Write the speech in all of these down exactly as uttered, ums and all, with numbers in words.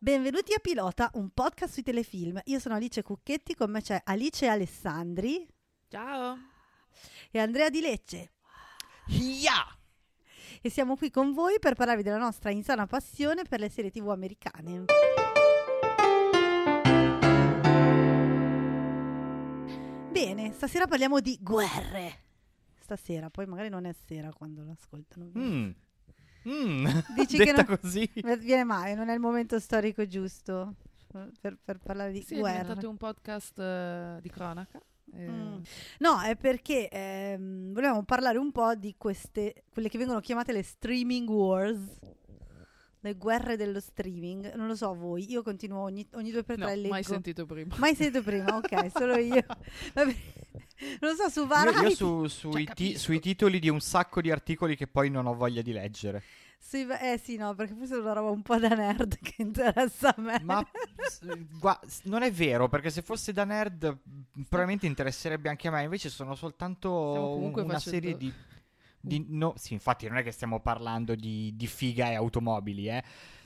Benvenuti a Pilota, un podcast sui telefilm. Io sono Alice Cucchetti, con me c'è Alice Alessandri. Ciao. E Andrea Di Lecce. Yeah! E siamo qui con voi per parlarvi della nostra insana passione per le serie tivù americane. Bene, stasera parliamo di guerre. Stasera, poi magari non è sera quando lo ascoltano. Mm. Mm. Dici Detta che non, così viene mai, non è il momento storico giusto per, per parlare di sì, guerre. è diventato un podcast uh, di cronaca. Eh. Mm. No, è perché ehm, volevamo parlare un po' di queste, quelle che vengono chiamate le streaming wars, le guerre dello streaming. Non lo so voi, io continuo ogni, ogni due per tre No, leggo. mai sentito prima. Mai sentito prima, ok, solo io. Vabbè. Non lo so, su Variety. Io, io su, sui, Cioè, ti, sui titoli di un sacco di articoli che poi non ho voglia di leggere. Sui, eh sì, no, perché forse è una roba un po' da nerd che interessa a me. Ma s- gua- s- non è vero, perché se fosse da nerd probabilmente interesserebbe anche a me. Invece sono soltanto comunque una facendo- serie di... di no, sì, infatti non è che stiamo parlando di, di figa e automobili, eh.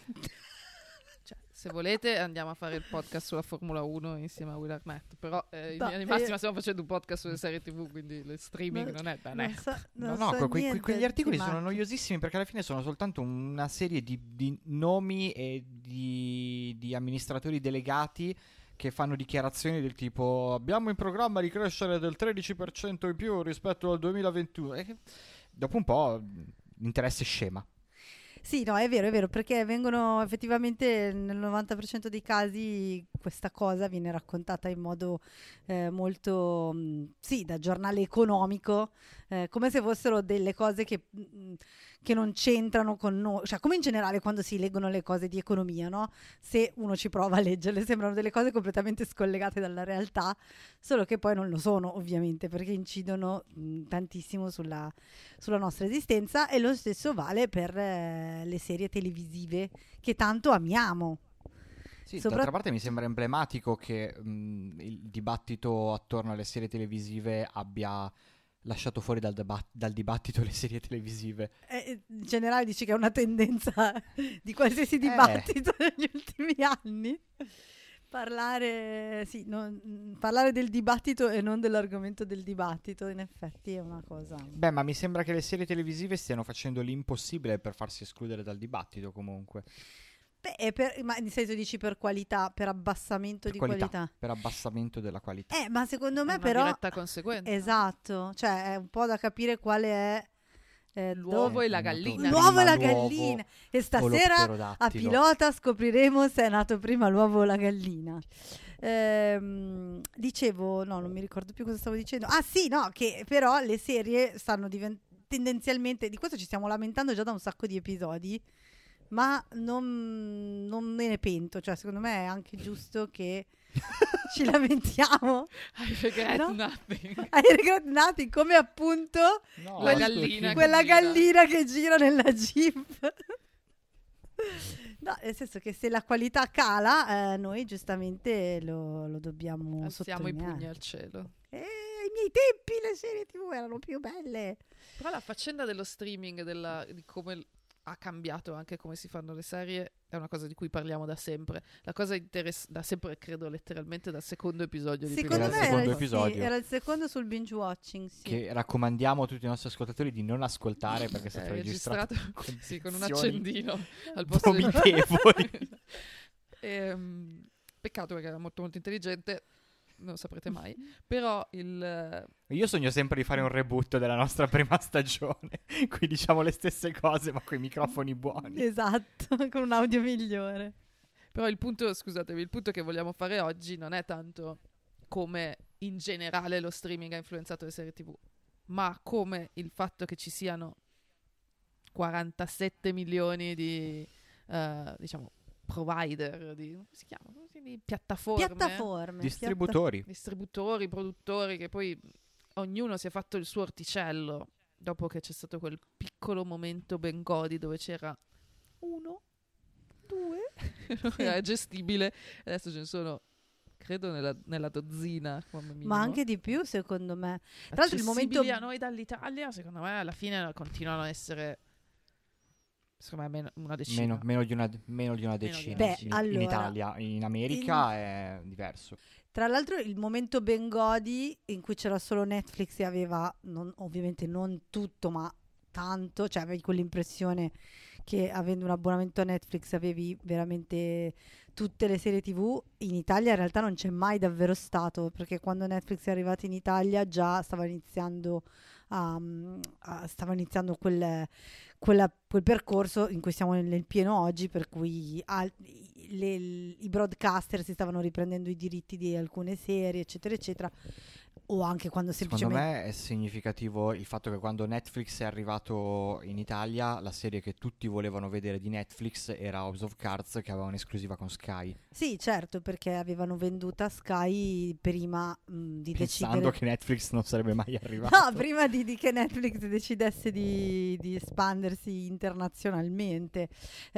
Cioè, se volete andiamo a fare il podcast sulla Formula uno insieme a Will Arnett. Però eh, in No, linea di massima eh, stiamo facendo un podcast sulle serie tivù, quindi il streaming Non- non è da non nerd. so- non No, no, so que- que- niente quegli di articoli sono macchine. noiosissimi perché alla fine sono soltanto una serie di, di nomi e di, di amministratori delegati che fanno dichiarazioni del tipo abbiamo in programma di crescere del tredici per cento in più rispetto al duemilaventuno. E che dopo un po' l'interesse scema. Sì, no, è vero, è vero, perché vengono effettivamente nel novanta per cento dei casi questa cosa viene raccontata in modo eh, molto, mh, sì, da giornale economico, eh, come se fossero delle cose che, mh, che non c'entrano con noi, cioè come in generale quando si leggono le cose di economia, no? Se uno ci prova a leggerle sembrano delle cose completamente scollegate dalla realtà, solo che poi non lo sono ovviamente perché incidono mh, tantissimo sulla, sulla nostra esistenza, e lo stesso vale per eh, le serie televisive che tanto amiamo. Sì, Sopra- d'altra parte mi sembra emblematico che mh, il dibattito attorno alle serie televisive abbia lasciato fuori dal, deba- dal dibattito le serie televisive. Eh, in generale dici che è una tendenza di qualsiasi Eh. dibattito negli ultimi anni. Parlare, sì, non- parlare del dibattito e non dell'argomento del dibattito, in effetti è una cosa. Beh, ma mi sembra che le serie televisive stiano facendo l'impossibile per farsi escludere dal dibattito comunque. Beh, è per, ma nel senso dici per qualità, per abbassamento Per di qualità, qualità. per abbassamento della qualità. Eh, ma secondo È me una però diretta conseguenza. esatto, cioè è un po' da capire quale è eh, L'uovo dove- e la Eh, gallina. l'uovo e la Prima l'uovo gallina. E o stasera a l'opterodattilo. Pilota scopriremo se è nato prima l'uovo o la gallina. Ehm, dicevo, no, non mi ricordo più cosa stavo dicendo. Ah sì, no, che però le serie stanno diventando tendenzialmente, di questo ci stiamo lamentando già da un sacco di episodi, ma non, non me ne pento, cioè secondo me è anche giusto che ci lamentiamo. I regret No? nothing. Hai regret nothing, come appunto No, La scusi. gallina che quella gira. gallina che gira nella Jeep. No, nel senso che se la qualità cala, eh, noi giustamente lo, lo dobbiamo Alziamo i sottolineare. pugni al cielo. Eh, ai miei tempi le serie tivù erano più belle. Però la faccenda dello streaming, della, di come l- ha cambiato anche come si fanno le serie, è una cosa di cui parliamo da sempre. La cosa interessa da sempre, credo letteralmente dal secondo episodio di Secondo Era me il era secondo il, sì, episodio. era il secondo sul binge watching, sì. Che raccomandiamo a tutti i nostri ascoltatori di non ascoltare perché è stato È registrato, registrato, sì, con un condizioni accendino al posto del- promitevoli. Ehm, peccato perché era molto molto intelligente, non lo saprete mai. Però il Io sogno sempre di fare un reboot della nostra prima stagione, qui diciamo le stesse cose ma con i microfoni buoni. Esatto, con un audio migliore. però il punto, scusatemi, il punto che vogliamo fare oggi non è tanto come in generale lo streaming ha influenzato le serie tivù, ma come il fatto che ci siano quarantasette milioni di eh, diciamo provider di, come si chiama? Come si- di piattaforme, Piattaforme. Distributori. distributori, produttori, che poi ognuno si è fatto il suo orticello dopo che c'è stato quel piccolo momento ben godi dove c'era uno, due, non Sì. era gestibile. Adesso ce ne sono, credo, nella, nella dozzina come minimo. Ma anche di più, secondo me. Tra l'altro il momento Accessibili a noi dall'Italia, secondo me alla fine continuano a essere secondo me meno, una decina. Meno, meno di una, meno di una Meno di decina. una Beh, in, allora, in Italia, in America è diverso. Tra l'altro il momento Bengodi in cui c'era solo Netflix e aveva, non- ovviamente non tutto, ma tanto, cioè avevi quell'impressione che avendo un abbonamento a Netflix avevi veramente tutte le serie tivù. In Italia in realtà non c'è mai davvero stato, perché quando Netflix è arrivato in Italia già stava iniziando a, a- stava iniziando quel, quella- quel percorso in cui siamo nel, nel pieno oggi, per cui al- le- i broadcaster si stavano riprendendo i diritti di alcune serie, eccetera, eccetera, o anche quando Secondo semplicemente... me è significativo il fatto che quando Netflix è arrivato in Italia, la serie che tutti volevano vedere di Netflix era House of Cards, che aveva un'esclusiva con Sky, Sì, certo, perché avevano venduta Sky prima mh, di pensando decidere... che Netflix non sarebbe mai arrivato. No, prima di, di che Netflix decidesse di, di espandersi internazionalmente.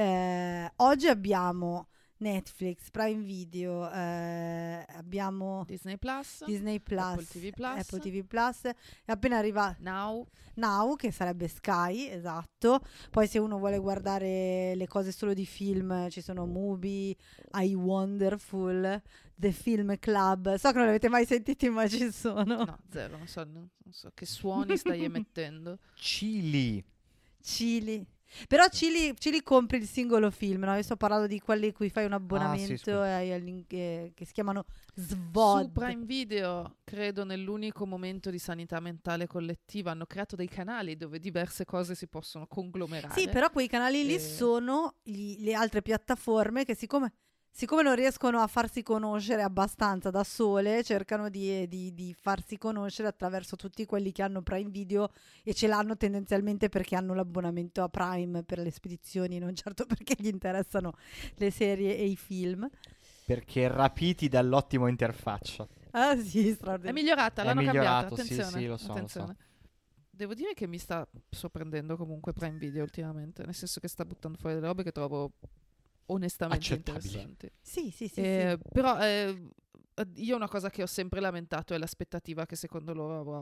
Eh, oggi abbiamo Netflix, Prime Video, eh, abbiamo Disney Plus, Disney Plus, Apple T V Plus, Apple T V Plus, è appena arrivato Now. Now, che sarebbe Sky, esatto. Poi se uno vuole guardare le cose solo di film, ci sono Mubi, I Wonderful, The Film Club. So che non li avete mai sentiti, ma ci sono. No, zero, non so, non so che suoni stai emettendo. Chili. Chili. Però Chili, Chili compri il singolo film, no? Io sto parlando di quelli cui fai un abbonamento scusa. e hai il link, eh, che si chiamano S V Su O D. Prime Video, credo nell'unico momento di sanità mentale collettiva, hanno creato dei canali dove diverse cose si possono conglomerare. Sì, però quei canali lì E- sono gli- le altre piattaforme che siccome, siccome non riescono a farsi conoscere abbastanza da sole, cercano di, di- di farsi conoscere attraverso tutti quelli che hanno Prime Video e ce l'hanno tendenzialmente perché hanno l'abbonamento a Prime per le spedizioni, non certo perché gli interessano le serie e i film. Perché rapiti dall'ottimo interfaccia. Ah sì, È straordinario. migliorata, È l'hanno migliorato, cambiata. sì, Attenzione, sì, lo so, lo attenzione. Devo dire che mi sta sorprendendo comunque Prime Video ultimamente, nel senso che sta buttando fuori delle robe che trovo onestamente Accettabili. interessanti. Sì, sì, sì, Eh, sì. Però eh, io una cosa che ho sempre lamentato è l'aspettativa che secondo loro avrò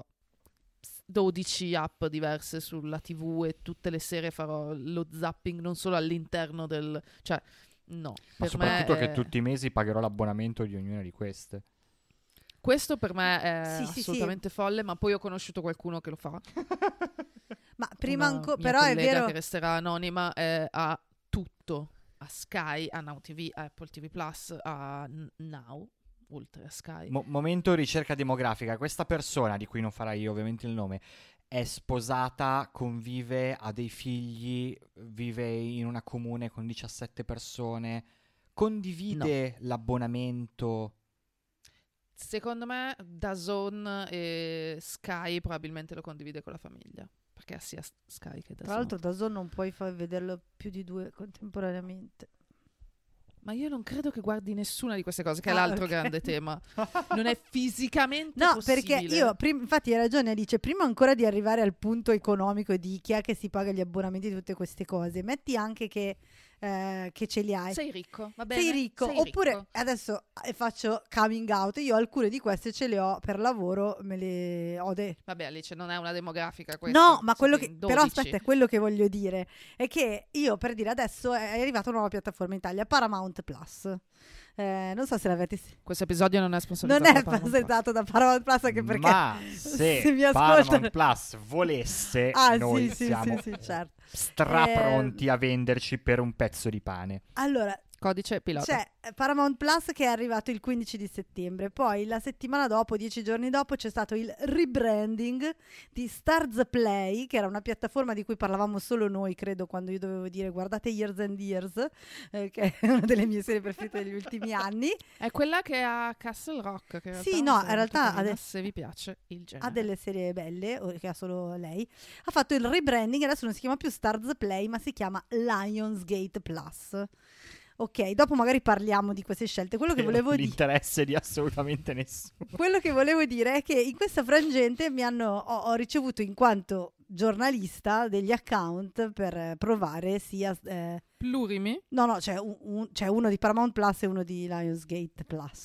dodici app diverse sulla tivù e tutte le sere farò lo zapping non solo all'interno del... cioè, no. Ma per soprattutto me che è- tutti i mesi pagherò l'abbonamento di ognuna di queste. Questo per me è Sì, sì, sì. assolutamente folle, ma poi ho conosciuto qualcuno che lo fa. Ma prima Una ancora, mia però è collega vero... che resterà anonima, eh, ha tutto, a Sky, a Now T V, a Apple T V Plus, a N- Now, oltre a Sky. Mo- momento ricerca demografica. Questa persona, di cui non farai io ovviamente il nome, è sposata, convive, ha dei figli, vive in una comune con diciassette persone, condivide l'abbonamento. Secondo me DAZN e Sky probabilmente lo condivide con la famiglia, perché ha sia S- Sky che DAZN. Tra l'altro da Zone non puoi far vederlo più di due contemporaneamente. Ma io non credo che guardi nessuna di queste cose, che è Ah, l'altro ok. grande tema. Non è fisicamente No, possibile. perché io, prim- infatti hai ragione Alice, prima ancora di arrivare al punto economico e di chi è che si paga gli abbonamenti di tutte queste cose, metti anche che, eh, che ce li hai. Sei ricco, va bene? Sei ricco, sei oppure ricco. adesso eh, faccio coming out, io alcune di queste ce le ho per lavoro, me le ho de- Vabbè, Alice, non è una demografica questa. No, ma quello che, siete in però dodici. aspetta, è quello che voglio dire è che io, per dire, adesso è arrivata una nuova piattaforma in Italia, Paramount Plus. Eh, non so se l'avete Questo episodio non è sponsorizzato non è da Paramount Plus. sponsorizzato da Paramount Plus anche perché Ma se, se mi Paramount ascoltano- Plus volesse, ah noi sì sì siamo sì sì certo. strapronti Eh, a venderci per un pezzo di pane. Allora Codice pilota. c'è eh, Paramount Plus che è arrivato il quindici di settembre, poi la settimana dopo, dieci giorni dopo, c'è stato il rebranding di Stars Play, che era una piattaforma di cui parlavamo solo noi, credo, quando io dovevo dire guardate Years and Years, eh, che è una delle mie serie preferite degli ultimi anni. È quella che ha Castle Rock. Che in Sì, realtà è no, una in serie realtà molto carina, ade- se vi piace il genere. Ha delle serie belle, o- che ha solo lei. Ha fatto il rebranding, adesso non si chiama più Stars Play, ma si chiama Lionsgate Plus. Ok, dopo magari parliamo di queste scelte. Quello che Per volevo dire... l'interesse di assolutamente nessuno. Quello che volevo dire è che in questa frangente mi hanno, ho, ho ricevuto in quanto giornalista degli account per eh, provare sia... eh, Plurimi. no, no, c'è, un- un- c'è uno di Paramount Plus e uno di Lionsgate Plus.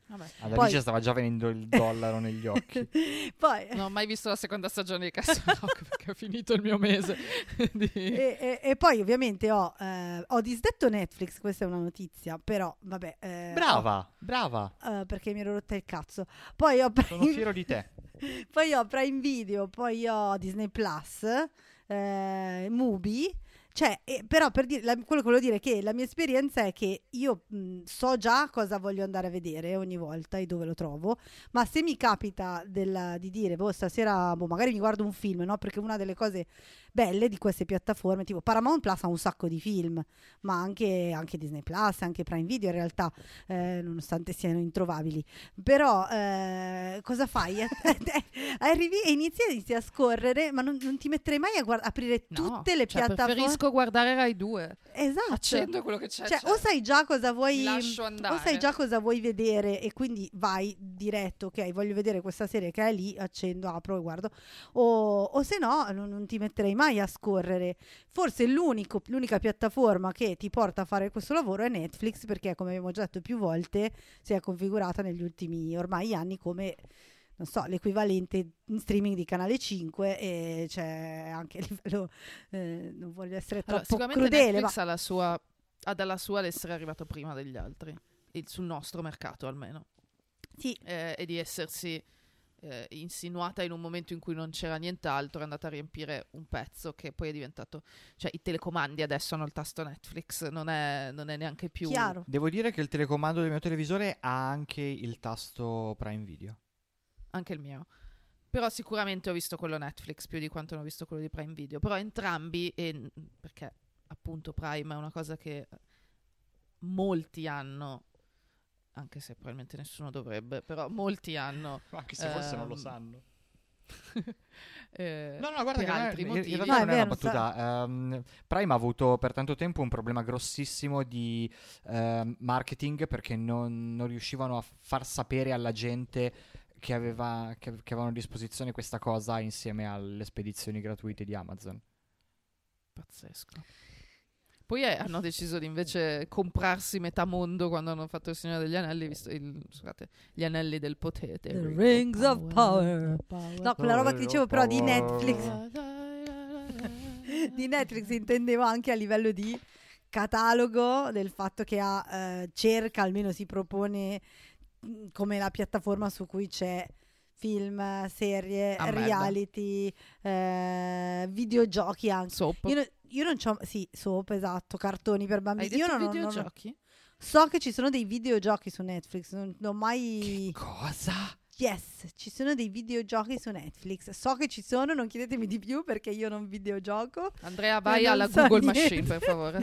Vabbè. Ad Poi- Alice stava già venendo il dollaro negli occhi. Poi, Non ho mai visto la seconda stagione di Castle Rock perché ho finito il mio mese. di- e, e- e poi ovviamente ho, eh, ho disdetto Netflix, questa è una notizia, però vabbè. eh, Brava, brava. ho- eh, perché mi ero rotta il cazzo. Poi ho Sono Prime, fiero di te. poi ho Prime Video, poi ho Disney Plus, eh, Mubi. Cioè, eh, però per dire, la- quello che volevo dire è che la mia esperienza è che io mh, so già cosa voglio andare a vedere ogni volta e dove lo trovo, ma se mi capita della- di dire, boh, stasera boh, magari mi guardo un film, no? Perché una delle cose belle di queste piattaforme, tipo Paramount Plus ha un sacco di film, ma anche, anche Disney Plus, anche Prime Video in realtà, eh, nonostante siano introvabili. Però eh, cosa fai? Arrivi e inizi, inizi a scorrere, ma non, non ti metterei mai a guard- aprire No, tutte le cioè, piattaforme. preferisco guardare Rai due. Esatto. Accendo quello che c'è. Cioè, c'è. o sai già cosa Mi vuoi lascio andare. o sai già cosa vuoi vedere e quindi vai diretto, ok, voglio vedere questa serie che è lì, accendo, apro e guardo. O, o se no, non, non ti metterei mai a scorrere. Forse l'unico, l'unica piattaforma che ti porta a fare questo lavoro è Netflix, perché come abbiamo già detto più volte, si è configurata negli ultimi ormai anni come, non so, l'equivalente in streaming di Canale cinque, e c'è anche a livello, eh, non voglio essere Allora, troppo sicuramente crudele, Netflix ma ha, la sua, ha dalla sua l'essere arrivato prima degli altri, il- sul nostro mercato almeno, sì, eh, e di essersi eh, insinuata in un momento in cui non c'era nient'altro, è andata a riempire un pezzo che poi è diventato, cioè i telecomandi adesso hanno il tasto Netflix, non è, non è neanche più chiaro. Devo dire che il telecomando del mio televisore ha anche il tasto Prime Video. anche il mio. Però sicuramente ho visto quello Netflix più di quanto non ho visto quello di Prime Video. Però entrambi, e, perché appunto Prime è una cosa che molti hanno, anche se probabilmente nessuno dovrebbe, però molti hanno. Anche se forse non lo Ehm, sanno. eh, No, no, guarda per che non è- altri in- motivi. in realtà No, è non è una vero, battuta. Ehm, Prime ha avuto per tanto tempo un problema grossissimo di ehm, marketing, perché non, non riuscivano a far sapere alla gente che, aveva, che, che avevano a disposizione questa cosa insieme alle spedizioni gratuite di Amazon. Pazzesco. Poi eh, hanno deciso di invece comprarsi metà mondo quando hanno fatto il Signore degli Anelli, visto il, scusate, gli Anelli del Potere. The Rings of Power. No, quella roba che dicevo però di Netflix, di Netflix intendevo anche a livello di catalogo, del fatto che ha, eh, cerca, almeno si propone mh, come la piattaforma su cui c'è film, serie, Ah, merda. reality, eh, videogiochi anche. Soap. Io, no- io non c'ho, sì, soap, esatto, cartoni per Hai bambini. detto Io non, non- non- videogiochi? so che ci sono dei videogiochi su Netflix, non, non ho mai... Cosa? Yes, ci sono dei videogiochi su Netflix. So che ci sono, non chiedetemi di più perché io non videogioco. Andrea, vai non alla so Google niente. Machine, per favore.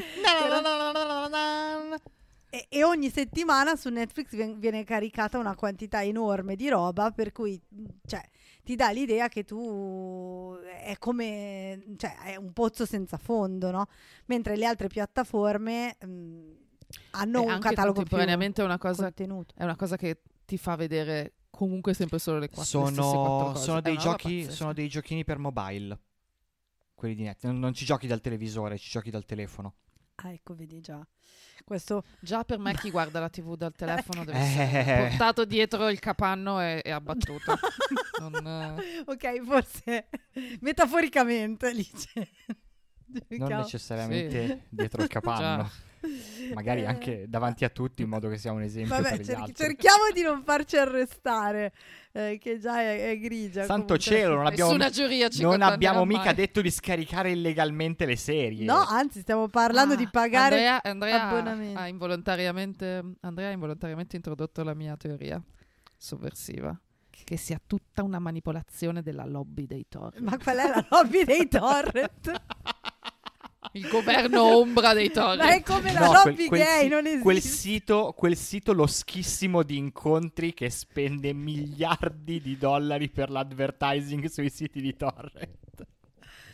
E, e ogni settimana su Netflix vien- viene caricata una quantità enorme di roba, per cui mh, cioè, ti dà l'idea che tu è come, cioè, è un pozzo senza fondo, no? Mentre le altre piattaforme mh, hanno E un anche catalogo più contemporaneamente è una cosa, contenuto. è una cosa che ti fa vedere comunque sempre solo le quattro, le stesse quattro Sono, cose. sono È dei una roba giochi, pazzesca. sono dei giochini per mobile. Quelli di Netflix. Non, non ci giochi dal televisore, ci giochi dal telefono. Ah, ecco, vedi già. Questo Già per me chi guarda la tivù dal telefono deve Eh. essere portato dietro il capanno e, e abbattuto. Non, eh, ok, forse metaforicamente dice. Non Ciao. necessariamente Sì. dietro il capanno. Magari Eh, anche davanti a tutti, in modo che sia un esempio Vabbè, per gli cer- altri. cerchiamo di non farci arrestare, eh, che già è, è grigia. Santo comunque. cielo, non abbiamo, nessuna giuria ci non condannerà abbiamo mica mai. detto di scaricare illegalmente le serie. No, anzi, stiamo parlando Ah, di pagare. Andrea, Andrea ha- abbonamento. ha involontariamente Andrea ha involontariamente introdotto la mia teoria sovversiva, che sia tutta una manipolazione della lobby dei torrent. Ma qual è la lobby dei torrent? Il governo ombra dei torrent. Ma è come la No, lobby quel- quel gay, si- non esiste. Quel sito, quel sito loschissimo di incontri che spende miliardi di dollari per l'advertising sui siti di torrent.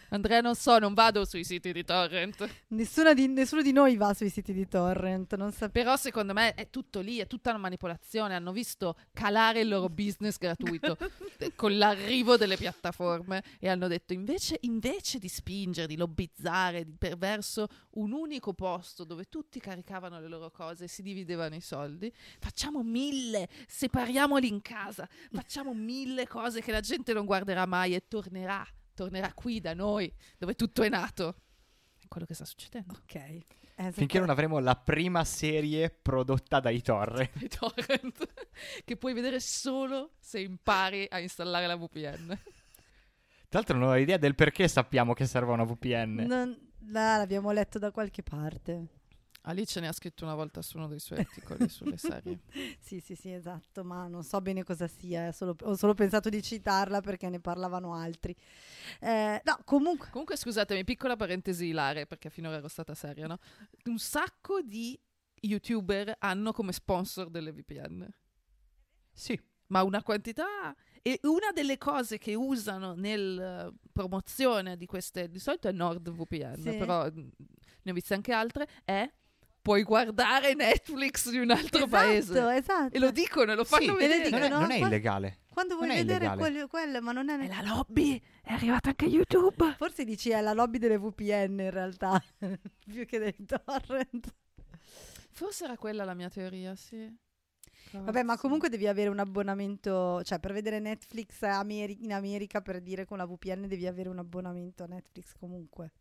Andrea, non so, non vado sui siti di torrent. Nessuna di, nessuno di noi va sui siti di torrent, non sapevo. Però secondo me è tutto lì, è tutta una manipolazione. Hanno visto calare il loro business gratuito con l'arrivo delle piattaforme e hanno detto invece, invece di spingere, di lobbizzare di, per verso un unico posto dove tutti caricavano le loro cose e si dividevano i soldi, facciamo mille, separiamoli in casa, facciamo mille cose che la gente non guarderà mai e tornerà, tornerà qui da noi, dove tutto è nato. È quello che sta succedendo. Ok. Eh, Finché non avremo la prima serie prodotta dai torrent. I torrent che puoi vedere solo se impari a installare la V P N. Tra l'altro non ho idea del perché sappiamo che serve una V P N. Non, là, l'abbiamo letto da qualche parte. Alice ne ha scritto una volta su uno dei suoi articoli sulle serie. Sì, sì, sì, esatto, ma non so bene cosa sia, eh, solo- ho solo pensato di citarla perché ne parlavano altri. Eh, no, comunque, Comunque scusatemi, piccola parentesi ilare, perché finora ero stata seria, no? Un sacco di YouTuber hanno come sponsor delle V P N. Sì. Ma una quantità. E una delle cose che usano nel uh, promozione di queste, di solito è NordVPN, Sì. però mh, ne ho viste anche altre, è puoi guardare Netflix di un altro esatto, paese. esatto. E lo dicono, lo fanno Sì, vedere. dicono, Non è, no? non è Qua- illegale. Quando vuoi non è vedere illegale. quelle, quelle, ma non è... E la lobby è arrivata anche a YouTube. Forse dici è la lobby delle V P N in realtà, più che dei torrent. Forse era quella la mia teoria, sì. Vabbè, ma comunque devi avere un abbonamento, cioè per vedere Netflix Ameri- in America, per dire con la V P N devi avere un abbonamento a Netflix comunque.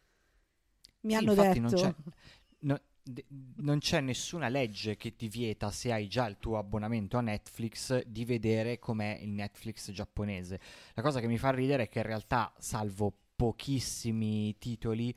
Mi Sì, hanno infatti detto. Non c'è, no- de- non c'è nessuna legge che ti vieta, se hai già il tuo abbonamento a Netflix, di vedere com'è il Netflix giapponese. La cosa che mi fa ridere è che in realtà, salvo pochissimi titoli,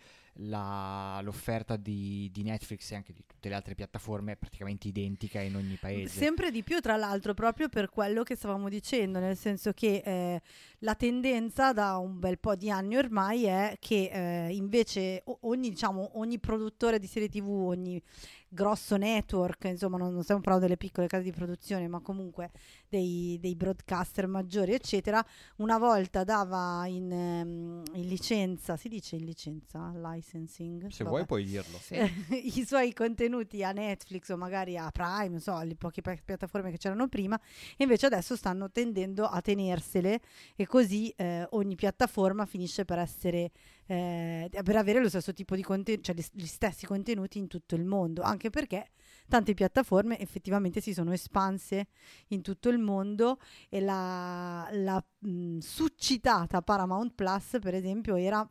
la- l'offerta di, di Netflix e anche di tutte le altre piattaforme è praticamente identica in ogni paese. Sempre di più, tra l'altro, proprio per quello che stavamo dicendo, nel senso che eh, la tendenza da un bel po' di anni ormai è che eh, invece o- ogni, diciamo, ogni produttore di serie tivù, ogni grosso network, insomma non, non stiamo parlando delle piccole case di produzione, ma comunque dei, dei broadcaster maggiori, eccetera, una volta dava in, ehm, in licenza, si dice in licenza, licensing? Se Vabbè. vuoi puoi dirlo. Sì. i suoi contenuti a Netflix o magari a Prime, non so, le poche pi- piattaforme che c'erano prima, e invece adesso stanno tendendo a tenersele e così eh, ogni piattaforma finisce per essere eh, per avere lo stesso tipo di contenuti, cioè gli, gli stessi contenuti in tutto il mondo, anche perché tante piattaforme effettivamente si sono espanse in tutto il mondo e la, la mh, succitata Paramount Plus, per esempio, era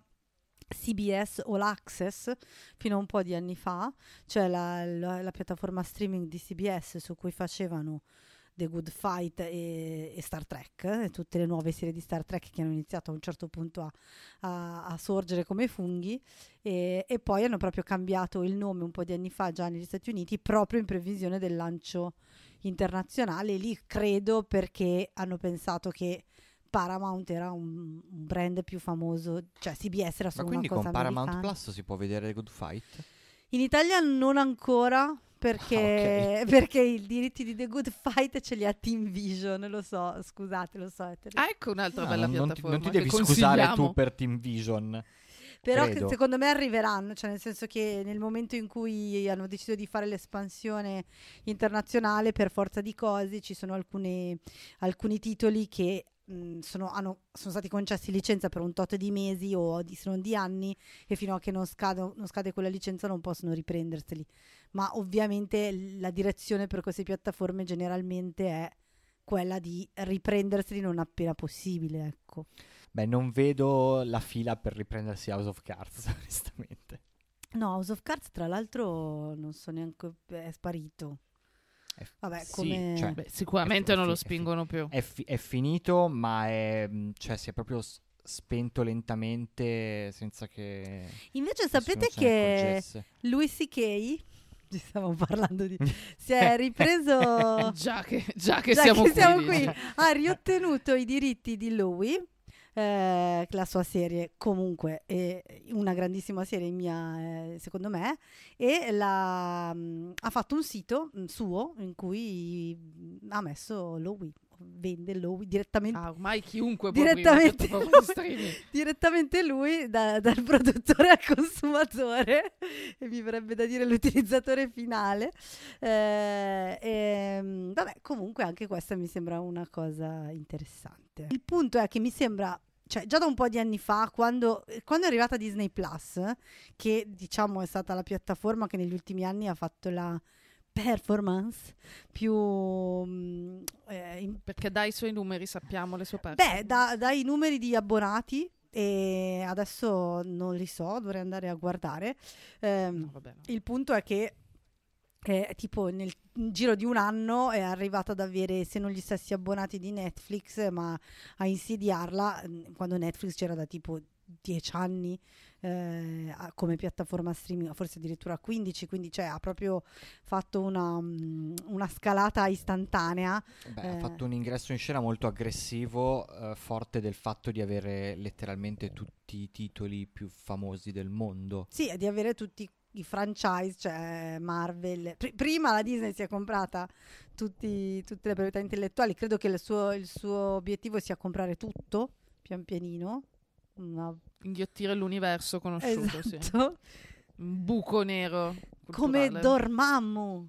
C B S All Access fino a un po' di anni fa, cioè la, la- la piattaforma streaming di C B S su cui facevano The Good Fight e, e Star Trek, e tutte le nuove serie di Star Trek che hanno iniziato a un certo punto a, a- a sorgere come funghi, e, e poi hanno proprio cambiato il nome un po' di anni fa già negli Stati Uniti, proprio in previsione del lancio internazionale. Lì credo perché hanno pensato che Paramount era un, un brand più famoso, cioè C B S era Ma solo quindi una cosa con Paramount americana. Plus si può vedere The Good Fight? In Italia non ancora, perché, Ah, perché i diritti di The Good Fight ce li ha Team Vision, lo so, scusate, lo so. è terribile. Ah, ecco un'altra Ah, bella non, non ti, piattaforma non ti che devi scusare consigliamo. tu per Team Vision. Però che credo. secondo me arriveranno, cioè nel senso che nel momento in cui hanno deciso di fare l'espansione internazionale, per forza di cose ci sono alcune, alcuni titoli che mh, sono, hanno- sono stati concessi licenza per un tot di mesi o di, se non di anni, e fino a che non, scade- non scade quella licenza non possono riprenderseli. Ma ovviamente l- la direzione per queste piattaforme generalmente è quella di riprenderseli non appena possibile, ecco. Beh, non vedo la fila per riprendersi House of Cards, onestamente. No, House of Cards tra l'altro non so neanche, è sparito. È- Vabbè, sì, come- cioè, Beh, sicuramente è- è non lo fi- è fi- spingono più. È, fi- è finito, ma è, mh, cioè, si è proprio s- spento lentamente senza che Invece nessuno sapete se ne che accorgesse. Louis C K, ci stavamo parlando di, si è ripreso, Già che, già che già siamo, che qui, siamo dici. qui, ha riottenuto i diritti di Louis, eh, la sua serie comunque è una grandissima serie mia, eh, secondo me, e la, mh, ha fatto un sito mh, suo in cui mh, ha messo Louis, vende lui direttamente. Ah, ormai chiunque può aprire direttamente, una piattaforma di streaming. direttamente lui da- dal produttore al consumatore, e mi verrebbe da dire l'utilizzatore finale. Eh, e, vabbè, comunque anche questa mi sembra una cosa interessante. Il punto è che mi sembra, cioè già da un po' di anni fa, quando, quando è arrivata Disney Plus, che diciamo è stata la piattaforma che negli ultimi anni ha fatto la performance più mm, eh, in- Perché dai suoi numeri sappiamo le sue beh, performance. da- dai numeri di abbonati, e adesso non li so, dovrei andare a guardare. Ehm, No, vabbè, no. il punto è che eh, tipo nel giro di un anno è arrivata ad avere, se non gli stessi abbonati di Netflix, ma a insidiarla mm, quando Netflix c'era da tipo dieci anni eh, a- come piattaforma streaming, forse addirittura quindici, quindi cioè, ha proprio fatto una, mm, una scalata istantanea. Beh, Eh. ha fatto un ingresso in scena molto aggressivo, eh, forte del fatto di avere letteralmente tutti i titoli più famosi del mondo. Sì, di avere tutti i franchise, cioè Marvel. Pri- prima la Disney si è comprata tutti- tutte le proprietà intellettuali. Credo che il suo, il suo obiettivo sia comprare tutto, pian pianino. Una- Inghiottire l'universo conosciuto, sì. Esatto. Un buco nero Come culturale. Dormammu.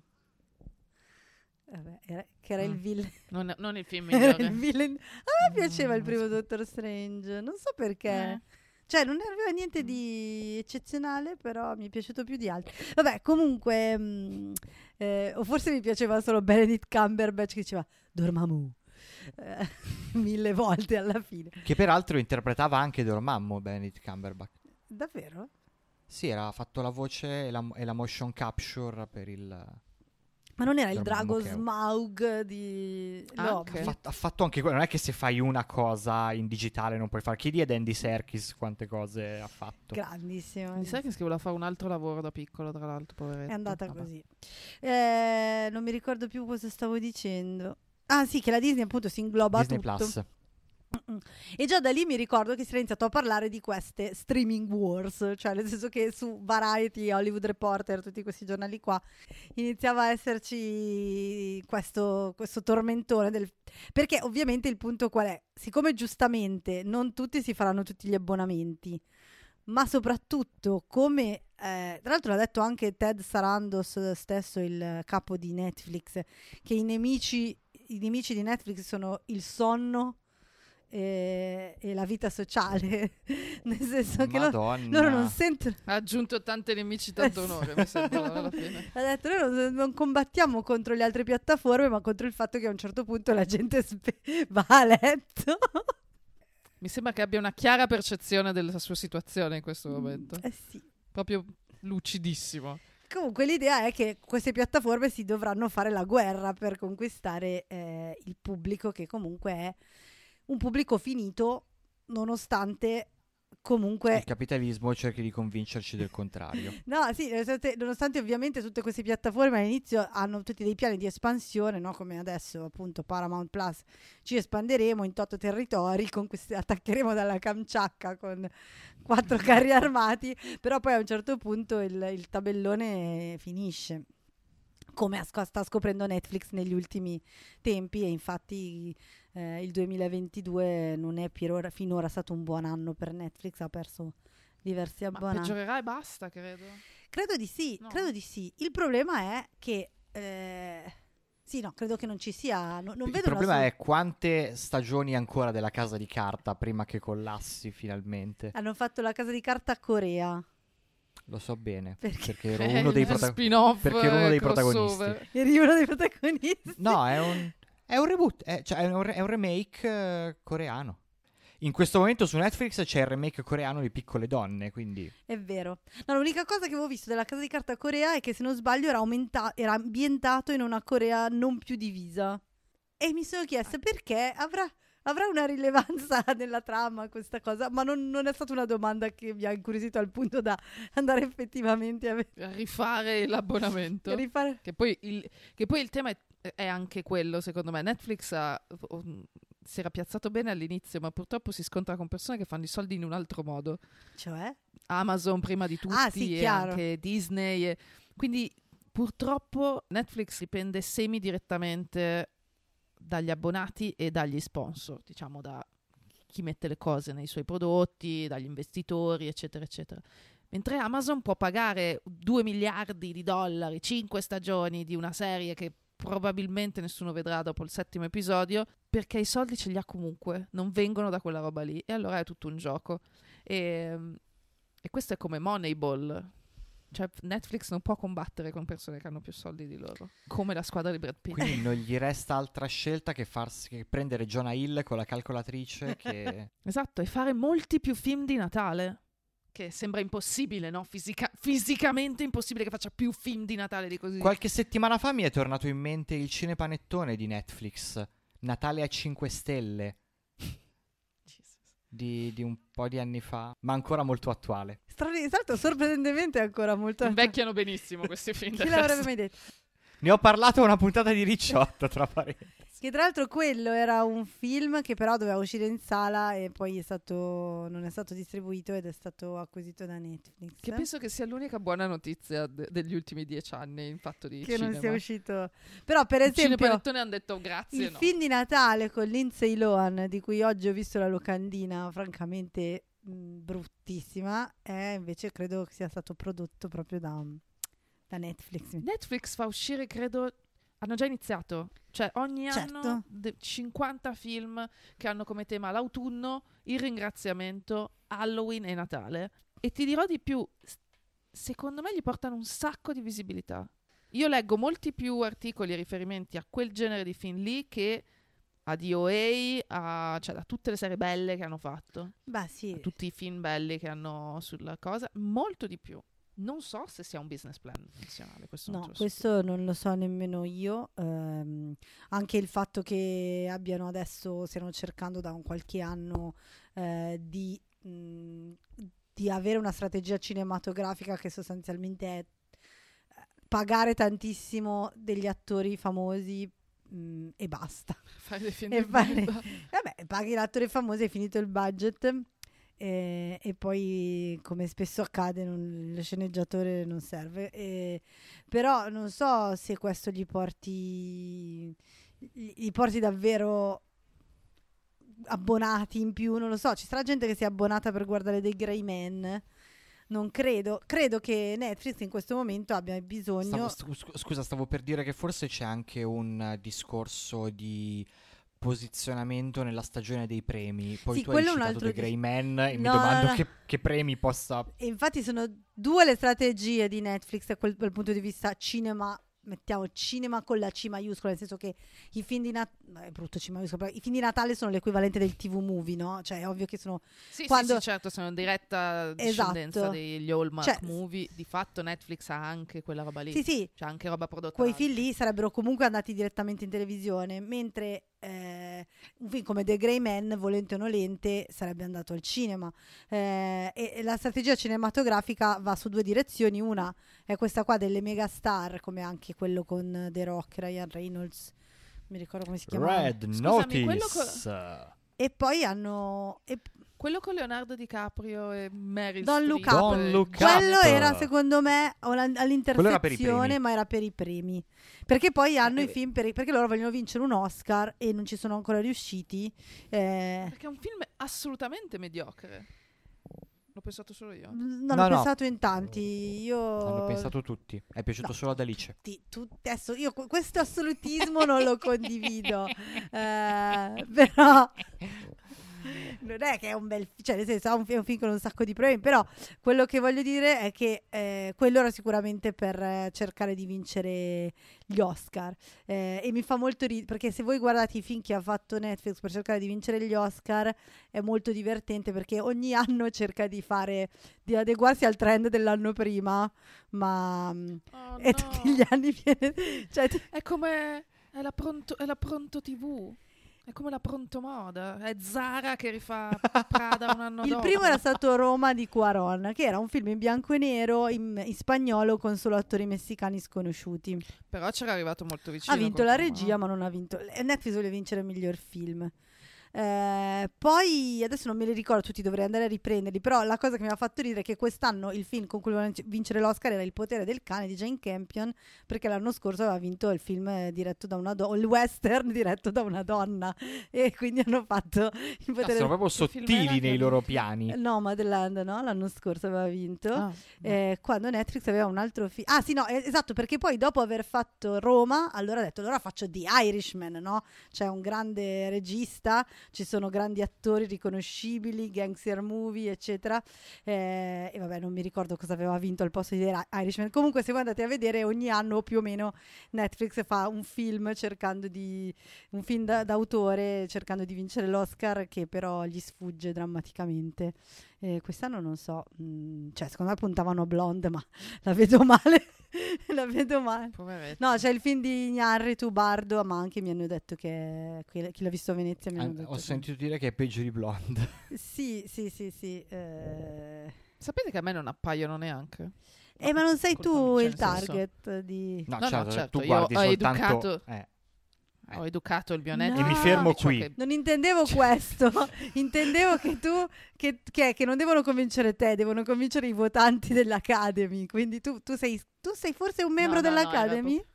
Vabbè, era- che era il Mm. villain. non, non il film Era migliore. il villain. A me piaceva il Mm, primo sì. Doctor Strange, non so perché. Eh. Cioè, non aveva niente di eccezionale, però mi è piaciuto più di altri. Vabbè, comunque, mh, eh, o forse mi piaceva solo Benedict Cumberbatch che diceva Dormammu eh, mille volte alla fine. Che peraltro interpretava anche Dormammu, Benedict Cumberbatch. Davvero? Sì, era fatto la voce e la, e la motion capture per il... Ma non era il Dormammu drago che- Smaug di... No, Anche. Ha fatto, ha fatto anche quello. Non è che se fai una cosa in digitale non puoi fare. Chiedi ad Andy Serkis quante cose ha fatto. grandissimo. Mi sa che voleva fare un altro lavoro da piccolo, tra l'altro, poveretto. È andata Vabbè. così. Eh, non mi ricordo più cosa stavo dicendo. Ah sì, che la Disney appunto si ingloba Disney tutto. Plus. Mm-mm. E già da lì mi ricordo che si era iniziato a parlare di queste streaming wars, cioè nel senso che su Variety, Hollywood Reporter, tutti questi giornali qua, iniziava a esserci questo, questo tormentone del... perché ovviamente il punto qual è? Siccome giustamente non tutti si faranno tutti gli abbonamenti, ma soprattutto come eh, tra l'altro l'ha detto anche Ted Sarandos stesso, il capo di Netflix, che i nemici i nemici di Netflix sono il sonno e, e la vita sociale, nel senso che loro, Madonna. loro non sentono. Ha aggiunto tante nemici, tanto onore, mi sembra, alla fine. Ha detto noi non, non combattiamo contro le altre piattaforme, ma contro il fatto che a un certo punto la gente spe- va a letto. Mi sembra che abbia una chiara percezione della sua situazione in questo momento. Eh sì. Proprio lucidissimo. Comunque l'idea è che queste piattaforme si dovranno fare la guerra per conquistare eh, il pubblico, che comunque è un pubblico finito, nonostante comunque... Il capitalismo cerchi di convincerci del contrario. No, sì, nonostante, nonostante ovviamente tutte queste piattaforme all'inizio hanno tutti dei piani di espansione, no? Come adesso appunto Paramount Plus, ci espanderemo in tot territori, con questi, attaccheremo dalla Kamchatka con quattro carri armati, però poi a un certo punto il, il tabellone finisce, come ha sc- sta scoprendo Netflix negli ultimi tempi, e infatti eh, il duemilaventidue non è per ora- finora stato un buon anno per Netflix, ha perso diversi Ma abbonati. peggiorerà e basta, credo. Credo di sì, No. credo di sì. Il problema è che eh, sì, no, credo che non ci sia, no- non Il vedo una problema sol- è quante stagioni ancora della Casa di Carta prima che collassi finalmente. hanno fatto la Casa di Carta a Corea. Lo so bene. Perché? Perché ero Eh, uno dei il protagonisti. spin-off, perché ero uno dei eh, crossover. protagonisti. Eri uno dei protagonisti. No, è un, è un reboot, è, cioè, è, un, re- è un remake eh, coreano. In questo momento su Netflix c'è il remake coreano di Piccole Donne, quindi... È vero. No, l'unica cosa che avevo visto della Casa di Carta a Corea è che, se non sbaglio, era, aumenta- era ambientato in una Corea non più divisa. E mi sono chiesta perché avrà, avrà una rilevanza nella trama questa cosa, ma non, non è stata una domanda che mi ha incuriosito al punto da andare effettivamente a, ve- A rifare l'abbonamento. a rifare. Che poi il, che poi il tema è, è anche quello, secondo me. Netflix ha, um, si era piazzato bene all'inizio, ma purtroppo si scontra con persone che fanno i soldi in un altro modo. Cioè? Amazon prima di tutti, Ah, sì, e chiaro. anche Disney. E quindi purtroppo Netflix dipende semi direttamente dagli abbonati e dagli sponsor, diciamo da chi mette le cose nei suoi prodotti, dagli investitori, eccetera, eccetera. Mentre Amazon può pagare due miliardi di dollari, cinque stagioni di una serie che probabilmente nessuno vedrà dopo il settimo episodio, perché i soldi ce li ha comunque, non vengono da quella roba lì, e allora è tutto un gioco. E, e questo è come Moneyball. Cioè Netflix non può combattere con persone che hanno più soldi di loro, come la squadra di Brad Pitt. Quindi non gli resta altra scelta che, farsi, che prendere Jonah Hill con la calcolatrice che... Esatto, e fare molti più film di Natale, che sembra impossibile, no? Fisica- fisicamente impossibile che faccia più film di Natale di così. Qualche settimana fa mi è tornato in mente il cinepanettone di Netflix, Natale a cinque stelle, di, di un po' di anni fa, ma ancora molto attuale. Esatto, sorprendentemente è ancora molto... Invecchiano benissimo questi film. Chi l'avrebbe mai detto? Ne ho parlato a una puntata di Ricciotto, tra parentesi. Che tra l'altro quello era un film che però doveva uscire in sala e poi è stato, non è stato distribuito ed è stato acquisito da Netflix. Che penso che sia l'unica buona notizia de- degli ultimi dieci anni in fatto di che cinema. non sia uscito. Però per Il esempio cinepanettone hanno detto grazie, il no. film di Natale con Lindsay Lohan, di cui oggi ho visto la locandina, francamente mh, bruttissima, è invece credo che sia stato prodotto proprio da, da Netflix. Netflix fa uscire, credo, hanno già iniziato. Cioè ogni Certo. anno de- cinquanta film che hanno come tema l'autunno, il ringraziamento, Halloween e Natale. E ti dirò di più, s- secondo me gli portano un sacco di visibilità. Io leggo molti più articoli e riferimenti a quel genere di film lì che a D O A, a, cioè da tutte le serie belle che hanno fatto, Beh sì. a tutti i film belli che hanno sulla cosa, molto di più. Non so se sia un business plan funzionale. Questo non No, te lo so questo non lo so nemmeno io. Ehm, anche il fatto che abbiano adesso, stiano cercando da un qualche anno eh, di, mh, di avere una strategia cinematografica che sostanzialmente è eh, pagare tantissimo degli attori famosi mh, e basta. Fai dei film E di fare- merda. Vabbè, paghi l'attore famoso, hai finito il budget. E, e poi, come spesso accade, non- lo sceneggiatore non serve. E- però non so se questo gli porti, gli gli porti davvero abbonati in più. Non lo so. Ci sarà gente che si è abbonata per guardare dei Grey Man. Non credo. Credo che Netflix in questo momento abbia bisogno. Stavo- scu- scusa, stavo per dire che forse c'è anche un eh, discorso di posizionamento nella stagione dei premi. Poi Sì, tu hai quello è un citato altro The Grey dis- Man e mi No, domando no. Che, che premi possa... E infatti sono due le strategie di Netflix da quel, dal punto di vista cinema, mettiamo cinema con la C maiuscola, nel senso che i film di Natale, è brutto C maiuscola, però i film di Natale sono l'equivalente del T V movie, no? Cioè è ovvio che sono... Sì, Quando- sì, sì, certo, sono in diretta discendenza Esatto. degli Hallmark Cioè, movie. Di fatto Netflix ha anche quella roba lì. Sì, sì, C'è anche roba prodotta quei da film altri. lì sarebbero comunque andati direttamente in televisione, mentre eh, un film come The Grey Man, volente o nolente, sarebbe andato al cinema. Eh, e, e la strategia cinematografica va su due direzioni. Una è questa qua delle megastar, come anche quello con The Rock, Ryan Reynolds, mi ricordo come si chiama. Red Scusami, quello Notice. E poi hanno... e Quello con Leonardo DiCaprio e Meryl Don Streep. Look Up. Don't Look Up. Quello era secondo me alla- Quello era per i all'intersezione, premi. ma era per i premi. Perché poi hanno Eh, i film per i- perché loro vogliono vincere un Oscar e non ci sono ancora riusciti. Eh, Perché è un film assolutamente mediocre. L'ho pensato solo io. non No, ho no. pensato in tanti. Io Hanno pensato tutti. È piaciuto No. solo ad Alice. Ti- tu- adesso io que- questo assolutismo non lo condivido. Eh, però non è che è un bel fi- cioè nel senso è un, fi- è un film con un sacco di premi, però quello che voglio dire è che eh, quello era sicuramente per eh, cercare di vincere gli Oscar. Eh, e mi fa molto ridere perché se voi guardate i film che ha fatto Netflix per cercare di vincere gli Oscar è molto divertente perché ogni anno cerca di fare di adeguarsi al trend dell'anno prima, ma mm, Oh, e no. tutti gli anni viene cioè, ti- È come... È la pronto, è la pronto tivù. È come la pronto moda. È Zara che rifà Prada un anno il dopo. primo era stato Roma di Cuarón, che era un film in bianco e nero in, in spagnolo con solo attori messicani sconosciuti. Però c'era arrivato molto vicino. Ha vinto la con- regia, ma non ha vinto. e Netflix vuole vincere il miglior film. Eh, poi adesso non me li ricordo tutti, dovrei andare a riprenderli, però la cosa che mi ha fatto ridere è che quest'anno il film con cui volevano vincere l'Oscar era Il potere del cane di Jane Campion, perché l'anno scorso aveva vinto il film eh, diretto da una donna, il western diretto da una donna, e quindi hanno fatto Il Ah, potere sono proprio Che film sottili era nei che- loro piani. Nomadland, no? L'anno scorso aveva vinto. Ah, Eh, quando Netflix aveva un altro film. Ah sì, no, eh, esatto, perché poi dopo aver fatto Roma, allora ha detto, allora faccio The Irishman, no? C'è un grande regista, ci sono grandi attori riconoscibili, gangster movie, eccetera. Eh, e vabbè, non mi ricordo cosa aveva vinto al posto di The Irishman. Comunque, se voi andate a vedere, ogni anno più o meno Netflix fa un film cercando di... un film da- d'autore cercando di vincere l'Oscar, che però gli sfugge drammaticamente. Eh, quest'anno non so, mh, cioè secondo me puntavano a Blonde, ma la vedo male, la vedo male. poveretto. No, c'è il film di Iñárritu, Bardo, ma anche mi hanno detto che chi chi l'ha visto a Venezia mi hanno Ah, detto ho che- sentito dire che è peggio di Blonde. Sì, sì, sì, sì. Eh, Sapete che a me non appaiono neanche? eh, ma non sei tu Scusami, cioè, il nel senso- target di... No, No, no, certo, certo, tu io guardi ho soltanto... educato- eh. Eh. Ho educato il mio No. Netflix. E mi fermo e ciò qui. che- Non intendevo questo, intendevo che tu, che, che, che non devono convincere te, devono convincere i votanti dell'Academy, quindi tu, tu, sei, tu sei forse un membro No, no, no, dell'Academy? era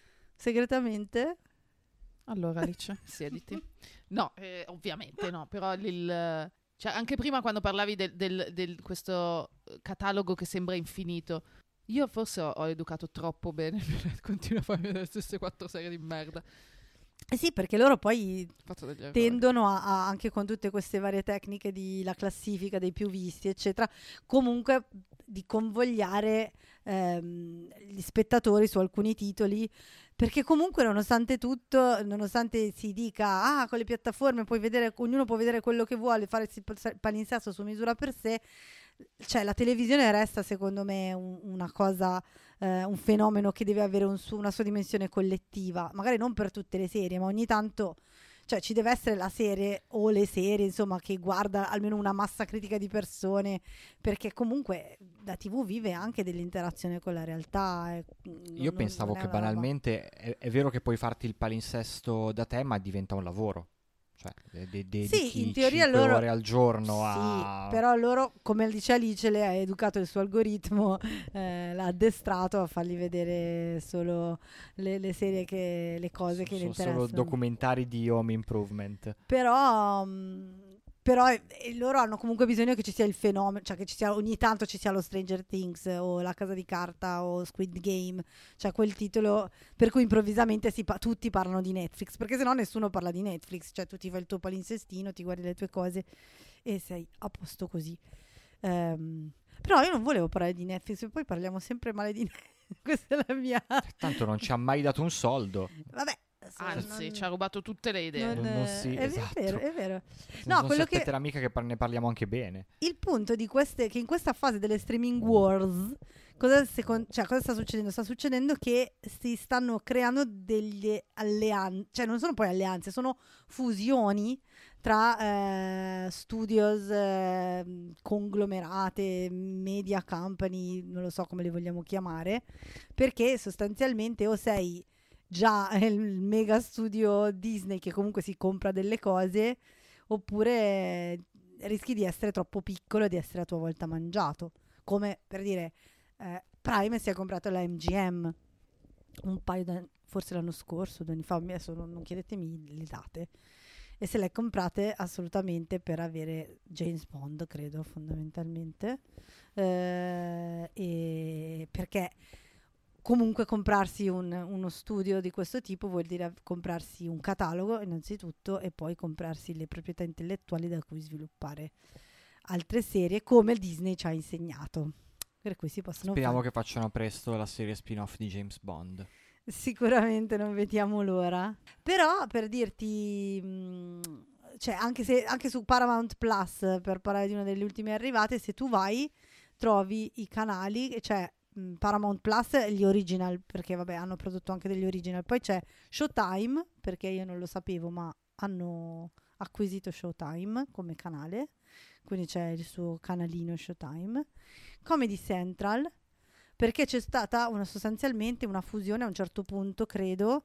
Segretamente? Allora, Alice, siediti. No, eh, ovviamente no, però il... Cioè, anche prima quando parlavi del, del, del questo catalogo che sembra infinito, io forse ho, ho educato troppo bene, continuo a farmi le stesse quattro serie di merda. Eh sì, perché loro poi Ho fatto degli errori. tendono a, a- anche con tutte queste varie tecniche di la classifica dei più visti, eccetera, comunque di convogliare ehm, gli spettatori su alcuni titoli, perché comunque nonostante tutto, nonostante si dica ah, con le piattaforme puoi vedere, ognuno può vedere quello che vuole, fare il palinsesto su misura per sé, cioè la televisione resta secondo me un- una cosa, eh, un fenomeno che deve avere un suo- una sua dimensione collettiva, magari non per tutte le serie, ma ogni tanto, cioè ci deve essere la serie o le serie insomma che guarda almeno una massa critica di persone, perché comunque la tivù vive anche dell'interazione con la realtà. e non- Io non- pensavo non è che una roba- banalmente è, è vero che puoi farti il palinsesto da te, ma diventa un lavoro. Cioè, de- de- dedichi Sì, in teoria cinque loro ore al giorno sì, a... però loro, come dice Alice, le ha educato il suo algoritmo, eh, l'ha addestrato a fargli vedere solo le, le serie che le cose che so- le so- interessano. solo documentari di home improvement. Però, mh, però eh, eh, loro hanno comunque bisogno che ci sia il fenomeno, cioè che ci sia ogni tanto ci sia lo Stranger Things o La Casa di Carta o Squid Game, cioè quel titolo per cui improvvisamente si pa- tutti parlano di Netflix, perché sennò nessuno parla di Netflix, cioè tu ti fai il tuo palinsestino, ti guardi le tue cose e sei a posto così. Ehm, però io non volevo parlare di Netflix, poi parliamo sempre male di Netflix. Questa è la mia... Tanto non ci ha mai dato un soldo. Vabbè. adesso Anzi, non- ci ha rubato tutte le idee. non- Non- non si- è, esatto. vero, è vero. No, No, non quello si che- aspetterà mica che par- ne parliamo anche bene. Il punto di queste che in questa fase delle streaming wars cosa, secon- cioè, cosa sta succedendo? Sta succedendo che si stanno creando delle alleanze, cioè non sono poi alleanze, sono fusioni tra eh, studios, eh, conglomerate, media company, non lo so come le vogliamo chiamare, perché sostanzialmente o sei già il mega studio Disney che comunque si compra delle cose, oppure rischi di essere troppo piccolo e di essere a tua volta mangiato. Come per dire, eh, Prime si è comprato la M G M un paio d'anni, forse l'anno scorso, due anni fa, adesso non, non chiedetemi le date, e se le comprate assolutamente per avere James Bond, credo, fondamentalmente, eh, e perché comunque comprarsi un- uno studio di questo tipo vuol dire comprarsi un catalogo innanzitutto e poi comprarsi le proprietà intellettuali da cui sviluppare altre serie, come Disney ci ha insegnato, per cui si possono Speriamo fare. che facciano presto la serie spin-off di James Bond. Sicuramente non vediamo l'ora. Però per dirti, mh, cioè anche, se, anche su Paramount Plus, per parlare di una delle ultime arrivate, se tu vai trovi i canali, cioè mh, Paramount Plus gli original, perché vabbè hanno prodotto anche degli original, poi c'è Showtime, perché io non lo sapevo ma hanno acquisito Showtime come canale, quindi c'è il suo canalino Showtime, Comedy Central, perché c'è stata una, sostanzialmente una fusione a un certo punto, credo,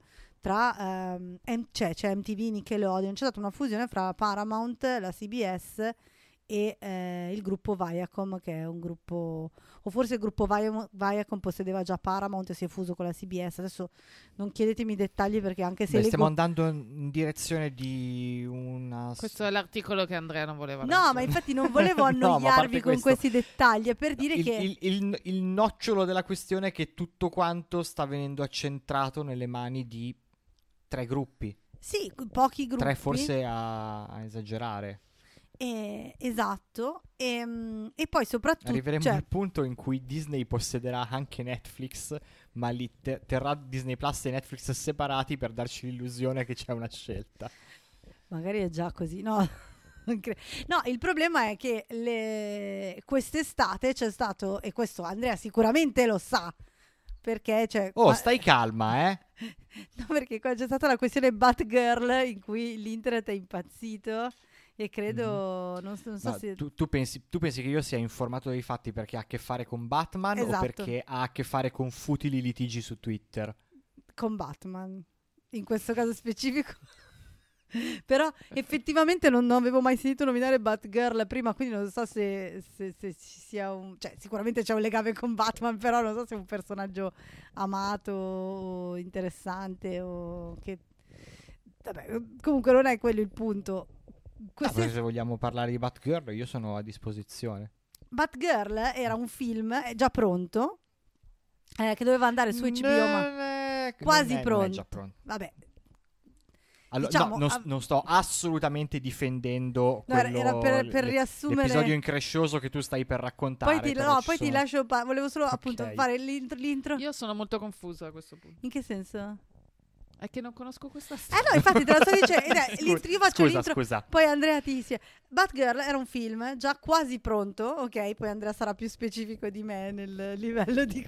tra ehm, M- cioè, c'è M T V, Nickelodeon, c'è stata una fusione fra Paramount, la C B S e eh, il gruppo Viacom, che è un gruppo, o forse il gruppo Viacom, Viacom possedeva già Paramount e si è fuso con la C B S. Adesso non chiedetemi i dettagli, perché anche se Beh, leggo... stiamo andando in direzione di una... Questo è l'articolo che Andrea non voleva No, leggere. ma infatti non volevo No, ma a annoiarvi parte con questo, questi dettagli, è per dire il, che... il, il, il nocciolo della questione è che tutto quanto sta venendo accentrato nelle mani di tre gruppi. Sì, pochi gruppi. Tre forse a, a esagerare. Eh, esatto. E, mm, e poi soprattutto... Arriveremo cioè, al punto in cui Disney possederà anche Netflix, ma li te- terrà Disney Plus e Netflix separati per darci l'illusione che c'è una scelta. magari è già così, no? Non cre- No, il problema è che le... quest'estate c'è stato, e questo Andrea sicuramente lo sa, perché c'è... Oh, qua- stai calma, eh? No, perché qua c'è stata la questione Batgirl, in cui l'internet è impazzito, e credo, non so, non so Ma se... tu, tu pensi, tu pensi che io sia informato dei fatti perché ha a che fare con Batman o Esatto. perché ha a che fare con futili litigi su Twitter? con Batman, in questo caso specifico. Però effettivamente non, non avevo mai sentito nominare Batgirl prima, quindi non so se, se, se ci sia un... cioè sicuramente c'è un legame con Batman, però non so se è un personaggio amato o interessante o che... Vabbè, comunque non è quello il punto. Ah, Queste- se vogliamo parlare di Batgirl io sono a disposizione. Batgirl era un film eh, già pronto, eh, che doveva andare su H B O, ma Non è- quasi non è- non è pronto. già pronto. Vabbè, Allora, Diciamo, no, non, av- non sto assolutamente difendendo no, era- quello, era per, per l- riassumere. l'episodio increscioso che tu stai per raccontare. Poi ti, però no, ci poi ti sono- lascio. pa- volevo solo Ok. appunto fare l'intro. l'intro. Io sono molto confusa a questo punto. In che senso? È che non conosco questa Eh storia. no, infatti te lo sto dicendo. ed è Scusa, l'intro- io faccio scusa, l'intro. scusa. Poi Andrea ti dice Batgirl era un film già quasi pronto, ok? Poi Andrea sarà più specifico di me nel livello di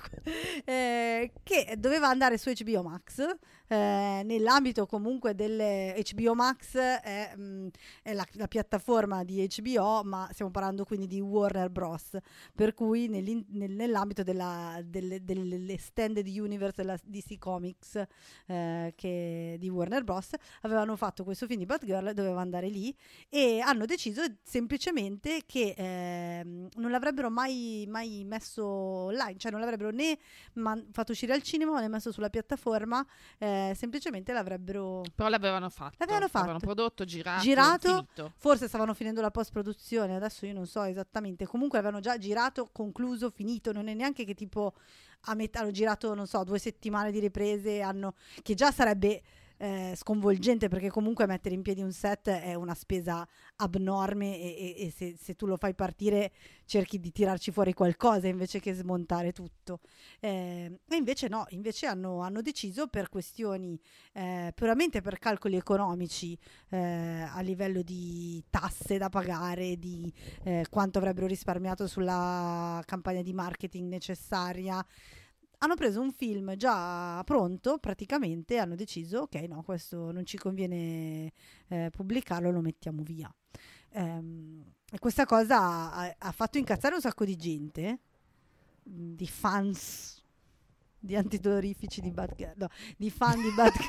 eh, che doveva andare su H B O Max, eh, nell'ambito comunque delle H B O Max è, mh, è la, la piattaforma di H B O, ma stiamo parlando quindi di Warner Bros, per cui nell'in- nel- nell'ambito della, delle, dell'Extended Universe della D C Comics, eh, che di Warner Bros, avevano fatto questo film di Batgirl, doveva andare lì, e hanno deciso semplicemente che ehm, non l'avrebbero mai, mai messo online, cioè non l'avrebbero né man- fatto uscire al cinema né messo sulla piattaforma, eh, semplicemente l'avrebbero... Però l'avevano fatto. L'avevano fatto. L'avevano prodotto, girato, Girato. finito. Forse stavano finendo la post-produzione, adesso io non so esattamente. Comunque avevano già girato, concluso, finito. Non è neanche che tipo a metà, hanno girato, non so, due settimane di riprese, hanno, che già sarebbe eh, sconvolgente, perché comunque mettere in piedi un set è una spesa abnorme, e, e- e se, se tu lo fai partire cerchi di tirarci fuori qualcosa invece che smontare tutto. Eh, e invece no, invece hanno, hanno deciso, per questioni eh, puramente per calcoli economici, eh, a livello di tasse da pagare, di eh, quanto avrebbero risparmiato sulla campagna di marketing necessaria, hanno preso un film già pronto praticamente, hanno deciso ok, no, questo non ci conviene eh, pubblicarlo, lo mettiamo via. Ehm, e questa cosa ha, ha fatto incazzare un sacco di gente, mh, di fans di antidolorifici di Batgirl, no, di fan di Batgirl.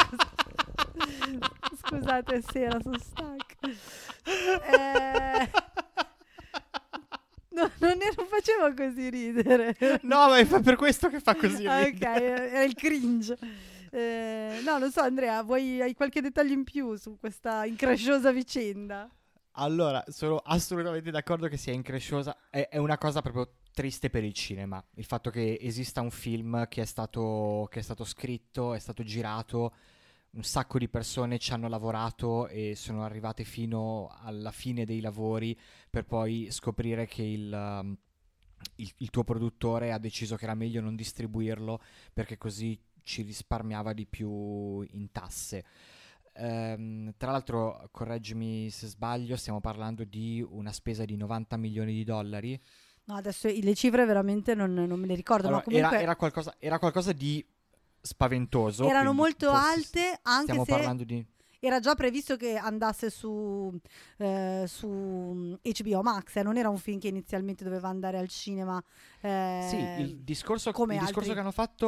Scusate, è sera, sono stanca. Eh, no, non, ne- non faceva così ridere. No, ma è fa- per questo che fa così. Ah, ok, ridere. era il cringe. Eh, no, non so, Andrea, vuoi, hai qualche dettaglio in più su questa incresciosa vicenda? Allora, sono assolutamente d'accordo che sia incresciosa. È, è una cosa proprio triste per il cinema. Il fatto che esista un film che è stato, che è stato scritto, è stato girato, un sacco di persone ci hanno lavorato e sono arrivate fino alla fine dei lavori per poi scoprire che il, um, il, il tuo produttore ha deciso che era meglio non distribuirlo perché così ci risparmiava di più in tasse. Ehm, tra l'altro, correggimi se sbaglio, stiamo parlando di una spesa di novanta milioni di dollari. No, adesso i- le cifre veramente non, non me le ricordo, Allora, ma comunque era, era qualcosa, era qualcosa di spaventoso. erano quindi molto forse alte, anche stiamo se parlando di... era già previsto che andasse su, eh, su H B O Max, eh, non era un film che inizialmente doveva andare al cinema. eh, Sì, il discorso, come il discorso altri. che hanno fatto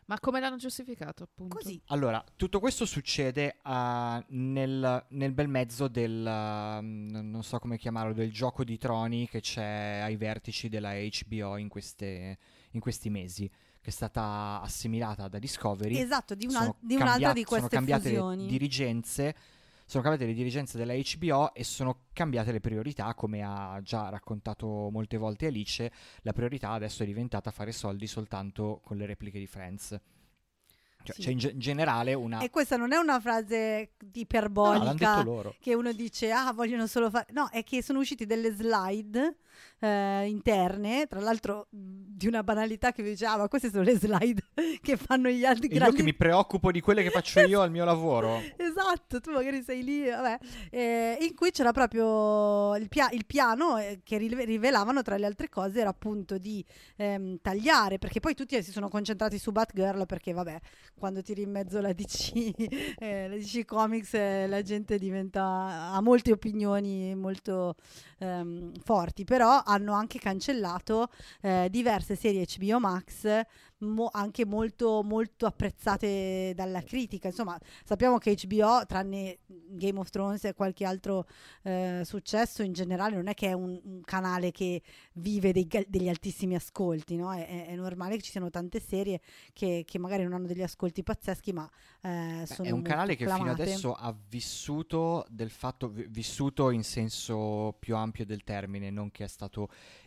Ma come l'hanno giustificato, appunto? Così. Allora, tutto questo succede uh, nel, nel bel mezzo del, uh, non so come chiamarlo, del gioco di troni che c'è ai vertici della H B O in, queste, in questi mesi, che è stata assimilata da Discovery. Esatto, di, una, Sono di un'altra cambiat- di queste sono cambiate fusioni. le dirigenze, sono cambiate le dirigenze della H B O e sono cambiate le priorità, come ha già raccontato molte volte Alice. La priorità adesso è diventata fare soldi soltanto con le repliche di Friends. Cioè, Sì. c'è in, ge- in generale una... E questa non è una frase No, iperbolica, l'hanno detto loro. che uno dice ah vogliono solo fare, no, è che sono usciti delle slide eh, interne, tra l'altro di una banalità che vi dice ah ma queste sono le slide che fanno gli altri E io grandi. che mi preoccupo di quelle che faccio io al mio lavoro. Esatto, tu magari sei lì, vabbè, eh, in cui c'era proprio il, pia- il piano eh, che rive- rivelavano tra le altre cose era appunto di ehm, tagliare, perché poi tutti si sono concentrati su Batgirl perché vabbè, quando tiri in mezzo la D C, eh, la D C Comics, eh, la gente diventa, ha molte opinioni molto ehm, forti, però hanno anche cancellato eh, diverse serie H B O Max mo- anche molto molto apprezzate dalla critica. Insomma, sappiamo che H B O, tranne Game of Thrones e qualche altro eh, successo, in generale non è che è un, un canale che vive dei, degli altissimi ascolti, no? È, è, è normale che ci siano tante serie che, che magari non hanno degli ascolti pazzeschi, ma eh, sono È un canale che fino acclamate. adesso ha vissuto del fatto, vi- vissuto in senso più ampio del termine, non che è stato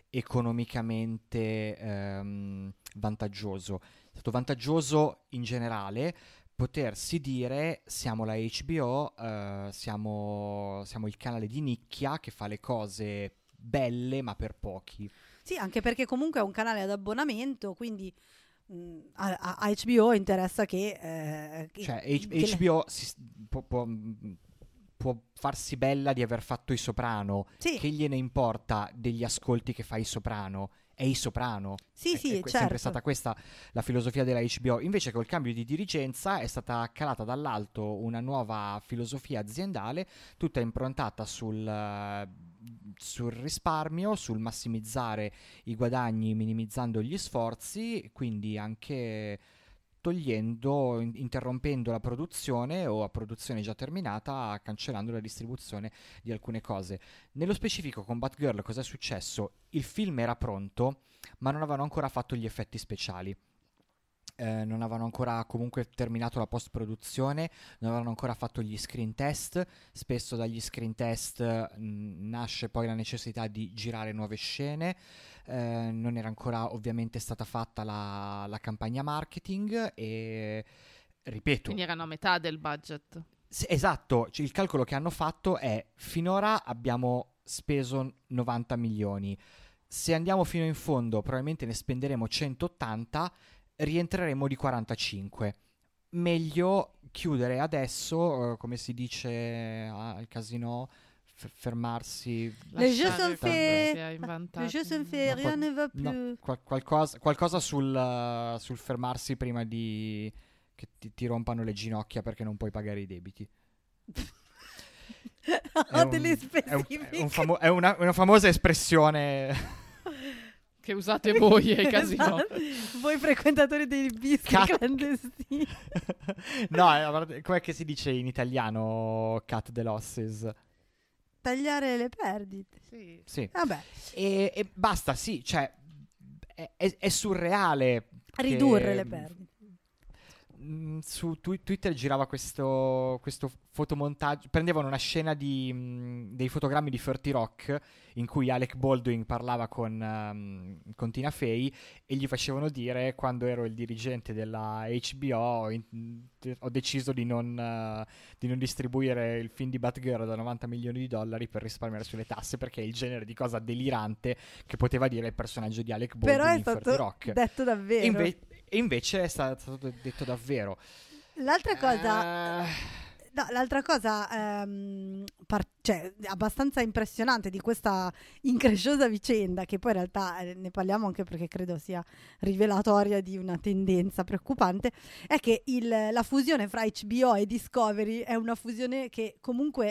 economicamente ehm, vantaggioso. È stato vantaggioso in generale potersi dire siamo la H B O, eh, siamo, siamo il canale di nicchia che fa le cose belle ma per pochi. Sì, anche perché comunque è un canale ad abbonamento, quindi mh, a, a- a H B O interessa che... eh, che- Cioè che H- le- H B O si, può, può- può farsi bella di aver fatto I Soprano. Sì. Che gliene importa degli ascolti che fa I Soprano? È I Soprano. Sì, È- sì, è que- certo. sempre stata questa la filosofia della H B O. Invece col cambio di dirigenza è stata calata dall'alto una nuova filosofia aziendale, tutta improntata sul, eh, sul risparmio, sul massimizzare i guadagni minimizzando gli sforzi, quindi anche togliendo, in- interrompendo la produzione o a produzione già terminata, cancellando la distribuzione di alcune cose. Nello specifico con Batgirl cosa è successo? Il film era pronto, ma non avevano ancora fatto gli effetti speciali. Eh, non avevano ancora comunque terminato la post-produzione, non avevano ancora fatto gli screen test. Spesso dagli screen test mh, nasce poi la necessità di girare nuove scene. Eh, non era ancora ovviamente stata fatta la, la campagna marketing e ripeto, Quindi erano a metà del budget. sì, esatto, cioè, il calcolo che hanno fatto è finora abbiamo speso novanta milioni, se andiamo fino in fondo probabilmente ne spenderemo centottanta, rientreremo di quarantacinque. Meglio chiudere adesso, eh, come si dice al casino, f- fermarsi. Le jeux Lasciare sont il faits. si è inventato. Le jeux sont faits, No, rien qual- ne va no, plus. qual- qualcosa, qualcosa sul, uh, sul fermarsi prima di che ti, ti rompano le ginocchia perché non puoi pagare i debiti. È Ho un- delle è, un- specifiche. è un famo- è una, una famosa espressione. Che usate voi ai casino. Esatto. Voi frequentatori dei bistri Cat- clandestini. No, è- guarda, com'è che si dice in italiano cut the losses? Tagliare le perdite. Sì. Sì. Vabbè, E, e basta, sì, cioè è, è- è surreale. ridurre che- le perdite. Mm, su twi- Twitter girava questo, questo fotomontaggio. Prendevano una scena di, mm, dei fotogrammi di thirty Rock in cui Alec Baldwin parlava con, um, con Tina Fey e gli facevano dire: quando ero il dirigente della H B O in- ho deciso di non, uh, di non distribuire il film di Batgirl da novanta milioni di dollari per risparmiare sulle tasse, perché è il genere di cosa delirante che poteva dire il personaggio di Alec Baldwin Però è in thirty stato Rock. detto davvero. E inve- e invece è sta- stato detto davvero. L'altra cosa... Eh, No, l'altra cosa ehm, par- cioè, abbastanza impressionante di questa incresciosa vicenda, che poi in realtà eh, ne parliamo anche perché credo sia rivelatoria di una tendenza preoccupante, è che il- la fusione fra H B O e Discovery è una fusione che comunque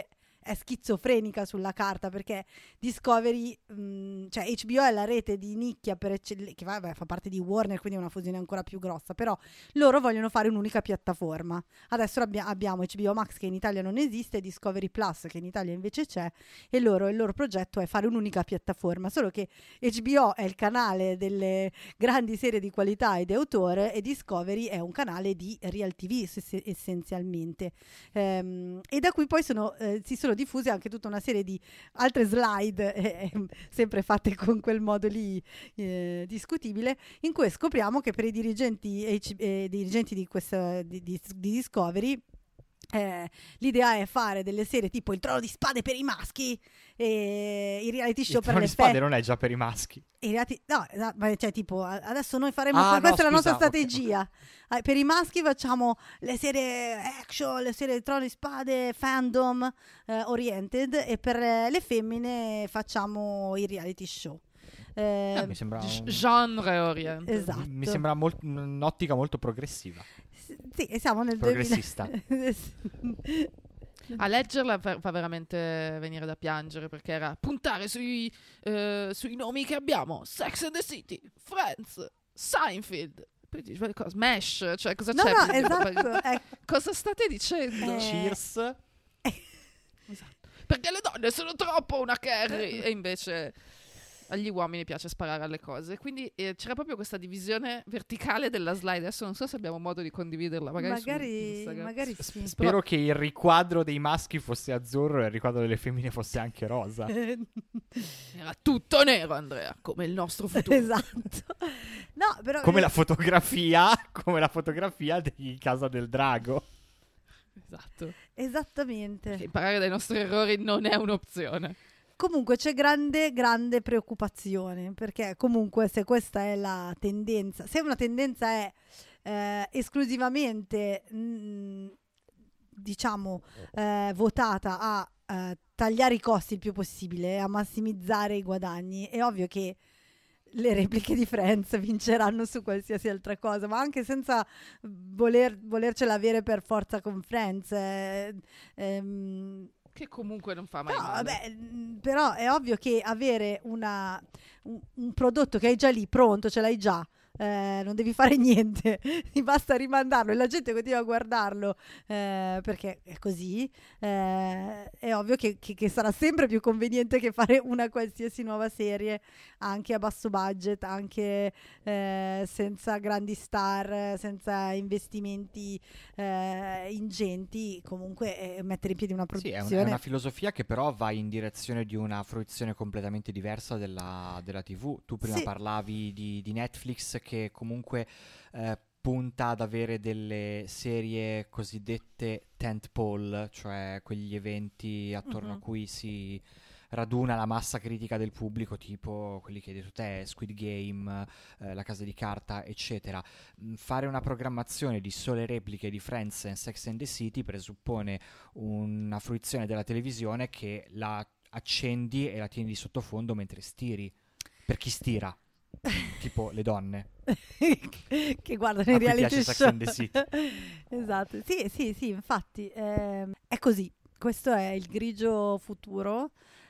è schizofrenica sulla carta, perché Discovery, mh, cioè H B O è la rete di nicchia per eccell- che vabbè, fa parte di Warner, quindi è una fusione ancora più grossa, però loro vogliono fare un'unica piattaforma. Adesso abbia- abbiamo H B O Max che in Italia non esiste, Discovery Plus che in Italia invece c'è, e loro, il loro progetto è fare un'unica piattaforma, solo che H B O è il canale delle grandi serie di qualità e di autore, e Discovery è un canale di real T V ess- essenzialmente. Ehm, e da qui poi sono, eh, si sono diffuse anche tutta una serie di altre slide, eh, sempre fatte con quel modo lì eh, discutibile, in cui scopriamo che per i dirigenti, H- eh, dirigenti di, questa, di, di, di Discovery, Eh, l'idea è fare delle serie tipo Il Trono di Spade per i maschi, e i reality show Il per Trono le di Spade fe- non è già per i maschi. i reality- no, esa- ma cioè tipo a- adesso noi faremo Ah, questa no, è la nostra scusa, ok, strategia. Eh, per i maschi facciamo le serie action, le serie Il Trono di Spade fandom eh, oriented, e per eh, le femmine facciamo i reality show. Eh, Eh, mi sembra G- un- genre oriented. esatto. mi sembra molt- un'ottica molto progressiva. Sì, e siamo nel Progressista. duemila. A leggerla fa fa veramente venire da piangere, perché era puntare sui, eh, sui nomi che abbiamo: Sex and the City, Friends, Seinfeld. Poi dici, ma cosa? Smash, cioè cosa No, c'è? no, per- esatto. per- eh, Cosa state dicendo? Eh. Cheers. Esatto. Perché le donne sono troppo una Carrie, e invece agli uomini piace sparare alle cose. Quindi eh, c'era proprio questa divisione verticale della slide. Adesso non so se abbiamo modo di condividerla, magari, su magari, Instagram. magari sì. Spero che il riquadro dei maschi fosse azzurro e il riquadro delle femmine fosse anche rosa. Era tutto nero, Andrea, come il nostro futuro. Esatto. No, però Come la fotografia, come la fotografia di Casa del Drago. Esatto. esattamente. Perché imparare dai nostri errori non è un'opzione. Comunque c'è grande, grande preoccupazione, perché comunque se questa è la tendenza, se una tendenza è eh, esclusivamente mh, diciamo eh, votata a eh, tagliare i costi il più possibile, a massimizzare i guadagni, è ovvio che le repliche di Friends vinceranno su qualsiasi altra cosa, ma anche senza voler, volercela avere per forza con Friends. eh, ehm, Che comunque non fa mai No, male. vabbè, mh, però è ovvio che avere una, un, un prodotto che hai già lì pronto, ce l'hai già, eh, non devi fare niente, ti basta rimandarlo e la gente continua a guardarlo eh, perché è così, eh, è ovvio che, che, che sarà sempre più conveniente che fare una qualsiasi nuova serie anche a basso budget, anche eh, senza grandi star, senza investimenti eh, ingenti, comunque eh, mettere in piedi una Sì, è, produzione. un- è una filosofia che però va in direzione di una fruizione completamente diversa della, della T V. Tu prima Sì. parlavi di, di Netflix che comunque eh, punta ad avere delle serie cosiddette tentpole, cioè quegli eventi attorno a Mhm. cui si raduna la massa critica del pubblico, tipo quelli che hai detto te, Squid Game, eh, La Casa di Carta, eccetera. Mm, Fare una programmazione di sole repliche di Friends e Sex and the City presuppone una fruizione della televisione che la accendi e la tieni di sottofondo mentre stiri. Per chi stira, tipo le donne. che guardano A i cui reality piace Sex show. and the City. Esatto, sì, sì, sì, infatti ehm, è così. Questo è il grigio futuro.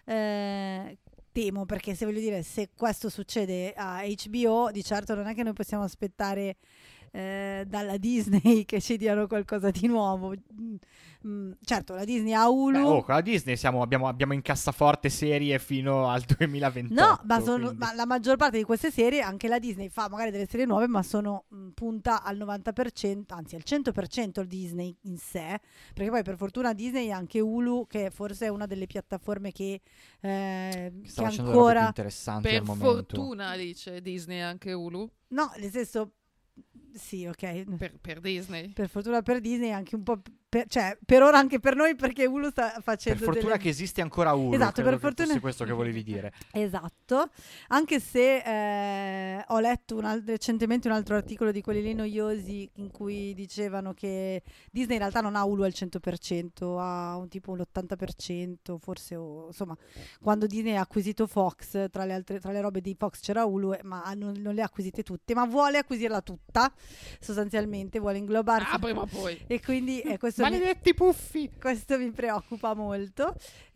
Eh, temo, perché se voglio dire, se questo succede a H B O, di certo non è che noi possiamo aspettare eh, dalla Disney che ci diano qualcosa di nuovo. Mm, mm, certo, la Disney ha Hulu. Beh, oh, con la Disney siamo- abbiamo, abbiamo in cassaforte serie fino al duemilaventotto. No, ma, sono- quindi- ma la maggior parte di queste serie, anche la Disney fa magari delle serie nuove, ma sono mh, punta al novanta per cento, anzi al cento per cento il Disney in sé, perché poi per fortuna Disney ha anche Hulu, che forse è una delle piattaforme che, eh, che sta che facendo robe più ancora... interessanti Per al momento. fortuna, dice Disney, anche Hulu. No, nel senso... Sì, ok. Per, per Disney. Per fortuna per Disney, anche un po'... Per, cioè, per ora anche per noi, perché Hulu sta Per facendo fortuna delle... che esiste ancora Hulu. Esatto, credo per che fortuna- fosse questo che volevi dire. Esatto, anche se eh, ho letto un al- recentemente un altro articolo di quelli lì noiosi in cui dicevano che Disney in realtà non ha Hulu al cento per cento, ha un tipo l'ottanta per cento forse, o, insomma, quando Disney ha acquisito Fox, tra le, altre, tra le robe di Fox c'era Hulu, eh, ma non, non le ha acquisite tutte, ma vuole acquisirla tutta, sostanzialmente vuole inglobarsi. Ah, prima o poi. E quindi eh, questo mi, Maledetti puffi! questo mi preoccupa molto.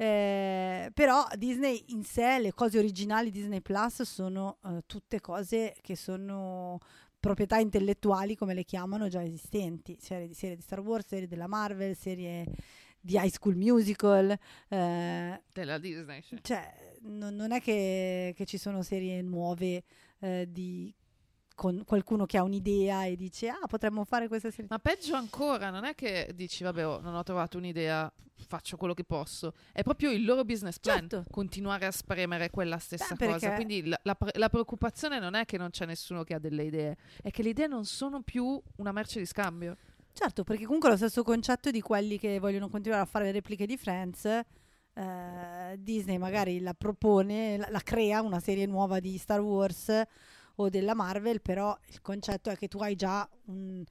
Eh, però Disney in sé, le cose originali Disney Plus sono eh, tutte cose che sono proprietà intellettuali, come le chiamano, già esistenti. Serie di, serie di Star Wars, serie della Marvel, serie di High School Musical. Eh, Della Disney, sì. cioè, non, non è che, che ci sono serie nuove eh, di con qualcuno che ha un'idea e dice ah, potremmo fare questa serie. Ma peggio ancora, non è che dici vabbè, oh, non ho trovato un'idea, faccio quello che posso. È proprio il loro business plan, Certo. continuare a spremere quella stessa Beh, cosa. perché- Quindi la, la pre- la preoccupazione non è che non c'è nessuno che ha delle idee, è che le idee non sono più una merce di scambio. Certo, perché comunque è lo stesso concetto di quelli che vogliono continuare a fare le repliche di Friends. eh, Disney magari la propone, la, la crea una serie nuova di Star Wars o della Marvel, però il concetto è che tu hai già un-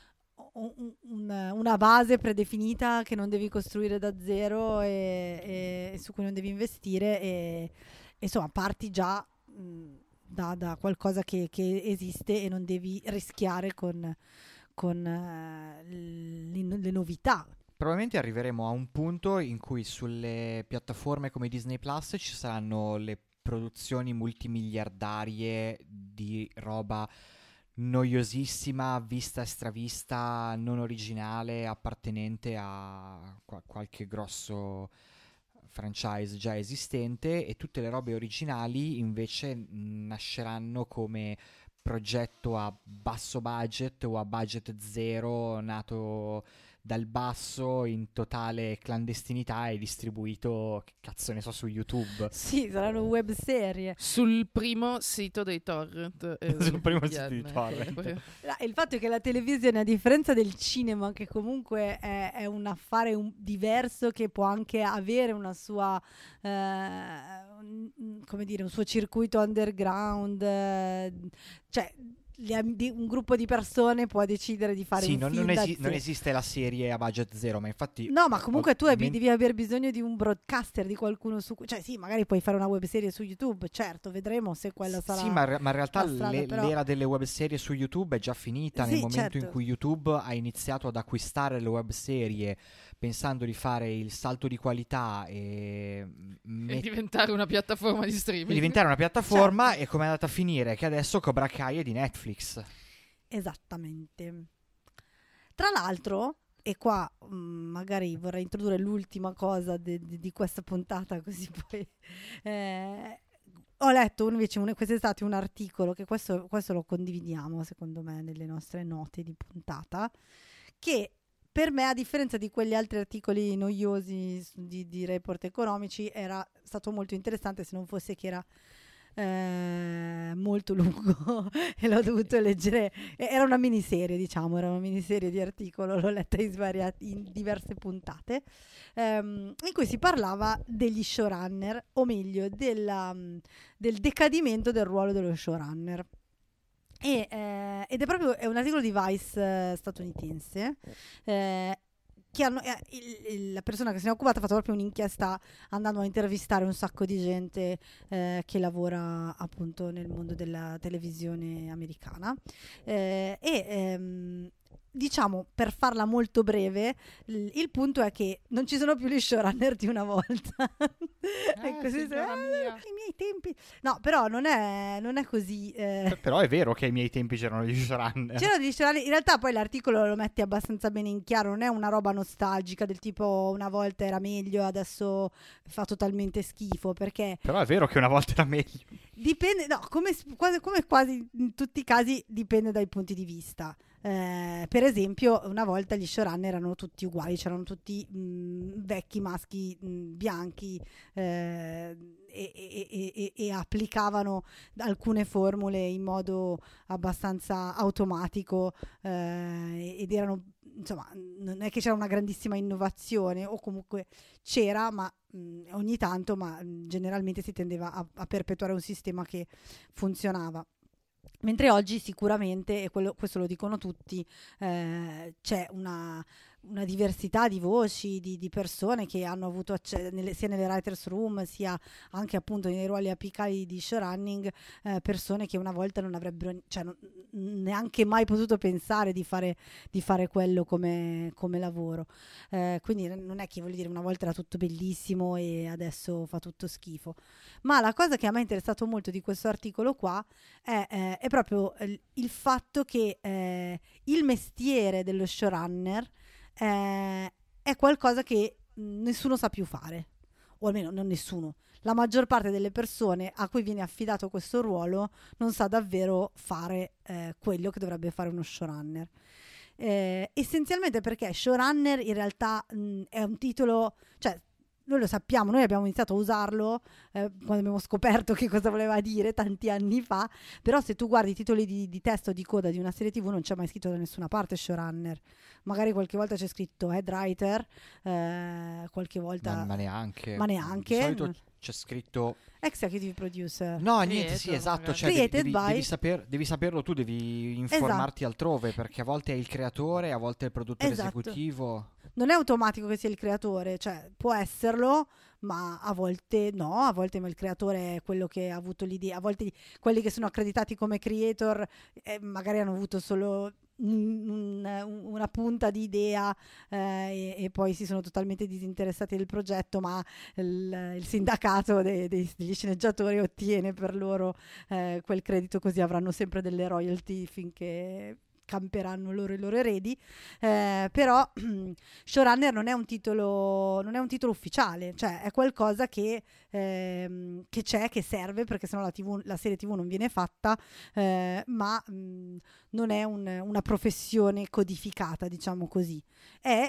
un- un- una base predefinita che non devi costruire da zero e, e su cui non devi investire e, e insomma parti già mh, da, da qualcosa che, che esiste e non devi rischiare con, con eh, le, le novità. Probabilmente arriveremo a un punto in cui sulle piattaforme come Disney Plus ci saranno le produzioni multimiliardarie di roba noiosissima, vista e stravista, non originale, appartenente a qua- qualche grosso franchise già esistente, e tutte le robe originali invece mh, nasceranno come progetto a basso budget o a budget zero, nato dal basso in totale clandestinità e distribuito, che cazzo ne so, su YouTube. Sì, saranno web serie. Sul primo sito dei torrent. eh, Sul primo V P N, sito dei che- torrent. La- Il fatto è che la televisione, a differenza del cinema, che comunque è, è un affare un- diverso, che può anche avere una sua, eh, un- un- come dire, un suo circuito underground, eh, cioè gli am- di- un gruppo di persone può decidere di fare Sì, un non, film non da esi- non zero. esiste la serie a budget zero, ma infatti... No, ma comunque tu hai- ovviamente- devi aver bisogno di un broadcaster, di qualcuno su cui... Cioè sì, magari puoi fare una webserie su YouTube, certo, vedremo se quella sarà... Sì, ma, ma in realtà la strada, le- però- l'era delle webserie su YouTube è già finita nel Sì, momento certo. in cui YouTube ha iniziato ad acquistare le webserie pensando di fare il salto di qualità e, E met- diventare una piattaforma di streaming. e diventare una piattaforma. Certo. E come è andata a finire? Che adesso Cobra Kai è di Netflix. Esattamente. Tra l'altro, e qua mh, magari vorrei introdurre l'ultima cosa de- de- di questa puntata, così poi eh, ho letto invece un, quest'estate un articolo, che questo, questo lo condividiamo secondo me nelle nostre note di puntata, che per me, a differenza di quegli altri articoli noiosi s- di, di report economici, era stato molto interessante, se non fosse che era eh, molto lungo e l'ho dovuto leggere. E- Era una miniserie, diciamo, era una miniserie di articolo, l'ho letta in, svariati- in diverse puntate, ehm, in cui si parlava degli showrunner, o meglio, della, mh, del decadimento del ruolo dello showrunner. E, eh, ed è proprio è un articolo di Vice eh, statunitense, eh, che hanno, eh, il- il- la persona che se ne è occupata ha fatto proprio un'inchiesta andando a intervistare un sacco di gente eh, che lavora appunto nel mondo della televisione americana. Eh, e ehm, diciamo, per farla molto breve, l- il punto è che non ci sono più gli showrunner di una volta. E così si- signora "Ah, mia." i miei tempi. No, però non è, non è così. eh. Però è vero che ai miei tempi c'erano gli showrunner. C'erano degli showrunner- in realtà poi l'articolo lo mette abbastanza bene in chiaro, non è una roba nostalgica del tipo una volta era meglio, adesso fa totalmente schifo, perché Però è vero che una volta era meglio. dipende, no, come, s- quasi, come quasi in tutti i casi dipende dai punti di vista. Eh, per esempio, una volta gli showrunner erano tutti uguali, c'erano tutti mh, vecchi maschi mh, bianchi eh, e, e- e- e- e applicavano alcune formule in modo abbastanza automatico eh, ed erano, insomma, non è che c'era una grandissima innovazione, o comunque c'era, ma mh, ogni tanto, ma mh, generalmente si tendeva a, a perpetuare un sistema che funzionava. Mentre oggi sicuramente, e quello- questo lo dicono tutti, eh, c'è una, una diversità di voci, di, di persone che hanno avuto acce- nelle, sia nelle writers room sia anche appunto nei ruoli apicali di showrunning, eh, persone che una volta non avrebbero, cioè, non, neanche mai potuto pensare di fare, di fare quello come, come lavoro. Eh, quindi non è che, voglio dire, una volta era tutto bellissimo e adesso fa tutto schifo. Ma la cosa che a me è interessato molto di questo articolo qua è, eh, è proprio il, il fatto che eh, il mestiere dello showrunner Eh, è qualcosa che nessuno sa più fare, o almeno non nessuno. La maggior parte delle persone a cui viene affidato questo ruolo non sa davvero fare eh, quello che dovrebbe fare uno showrunner. Eh, essenzialmente perché showrunner in realtà mh, è un titolo, cioè noi lo sappiamo, noi abbiamo iniziato a usarlo eh, quando abbiamo scoperto che cosa voleva dire tanti anni fa, però se tu guardi i titoli di, di testo o di coda di una serie tv non c'è mai scritto da nessuna parte showrunner. Magari qualche volta c'è scritto head writer, eh, qualche volta... Ma, ma neanche. Ma neanche. Di solito c'è scritto... Executive producer. No, Creator, niente, sì, esatto. Cioè, Created devi, by- devi, saper- devi saperlo tu, devi informarti Esatto. altrove, perché a volte è il creatore, a volte è il produttore Esatto. esecutivo. Non è automatico che sia il creatore, cioè può esserlo, ma a volte no, a volte il creatore è quello che ha avuto l'idea, a volte quelli che sono accreditati come creator eh, magari hanno avuto solo un, un, una punta di idea eh, e, e poi si sono totalmente disinteressati del progetto, ma il, il sindacato dei, dei, degli sceneggiatori ottiene per loro eh, quel credito, così avranno sempre delle royalty finché camperanno loro i loro eredi, eh, però showrunner non è un titolo non è un titolo ufficiale, cioè è qualcosa che, ehm, che c'è, che serve, perché sennò la, tivù, la serie tv non viene fatta, eh, ma mh, non è un, una professione codificata, diciamo così. È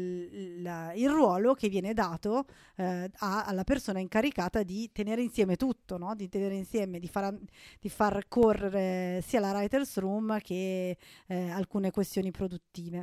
il, la, il ruolo che viene dato eh, a, alla persona incaricata di tenere insieme tutto, no? Di tenere insieme, di far, di far correre sia la writers room che Eh, alcune questioni produttive.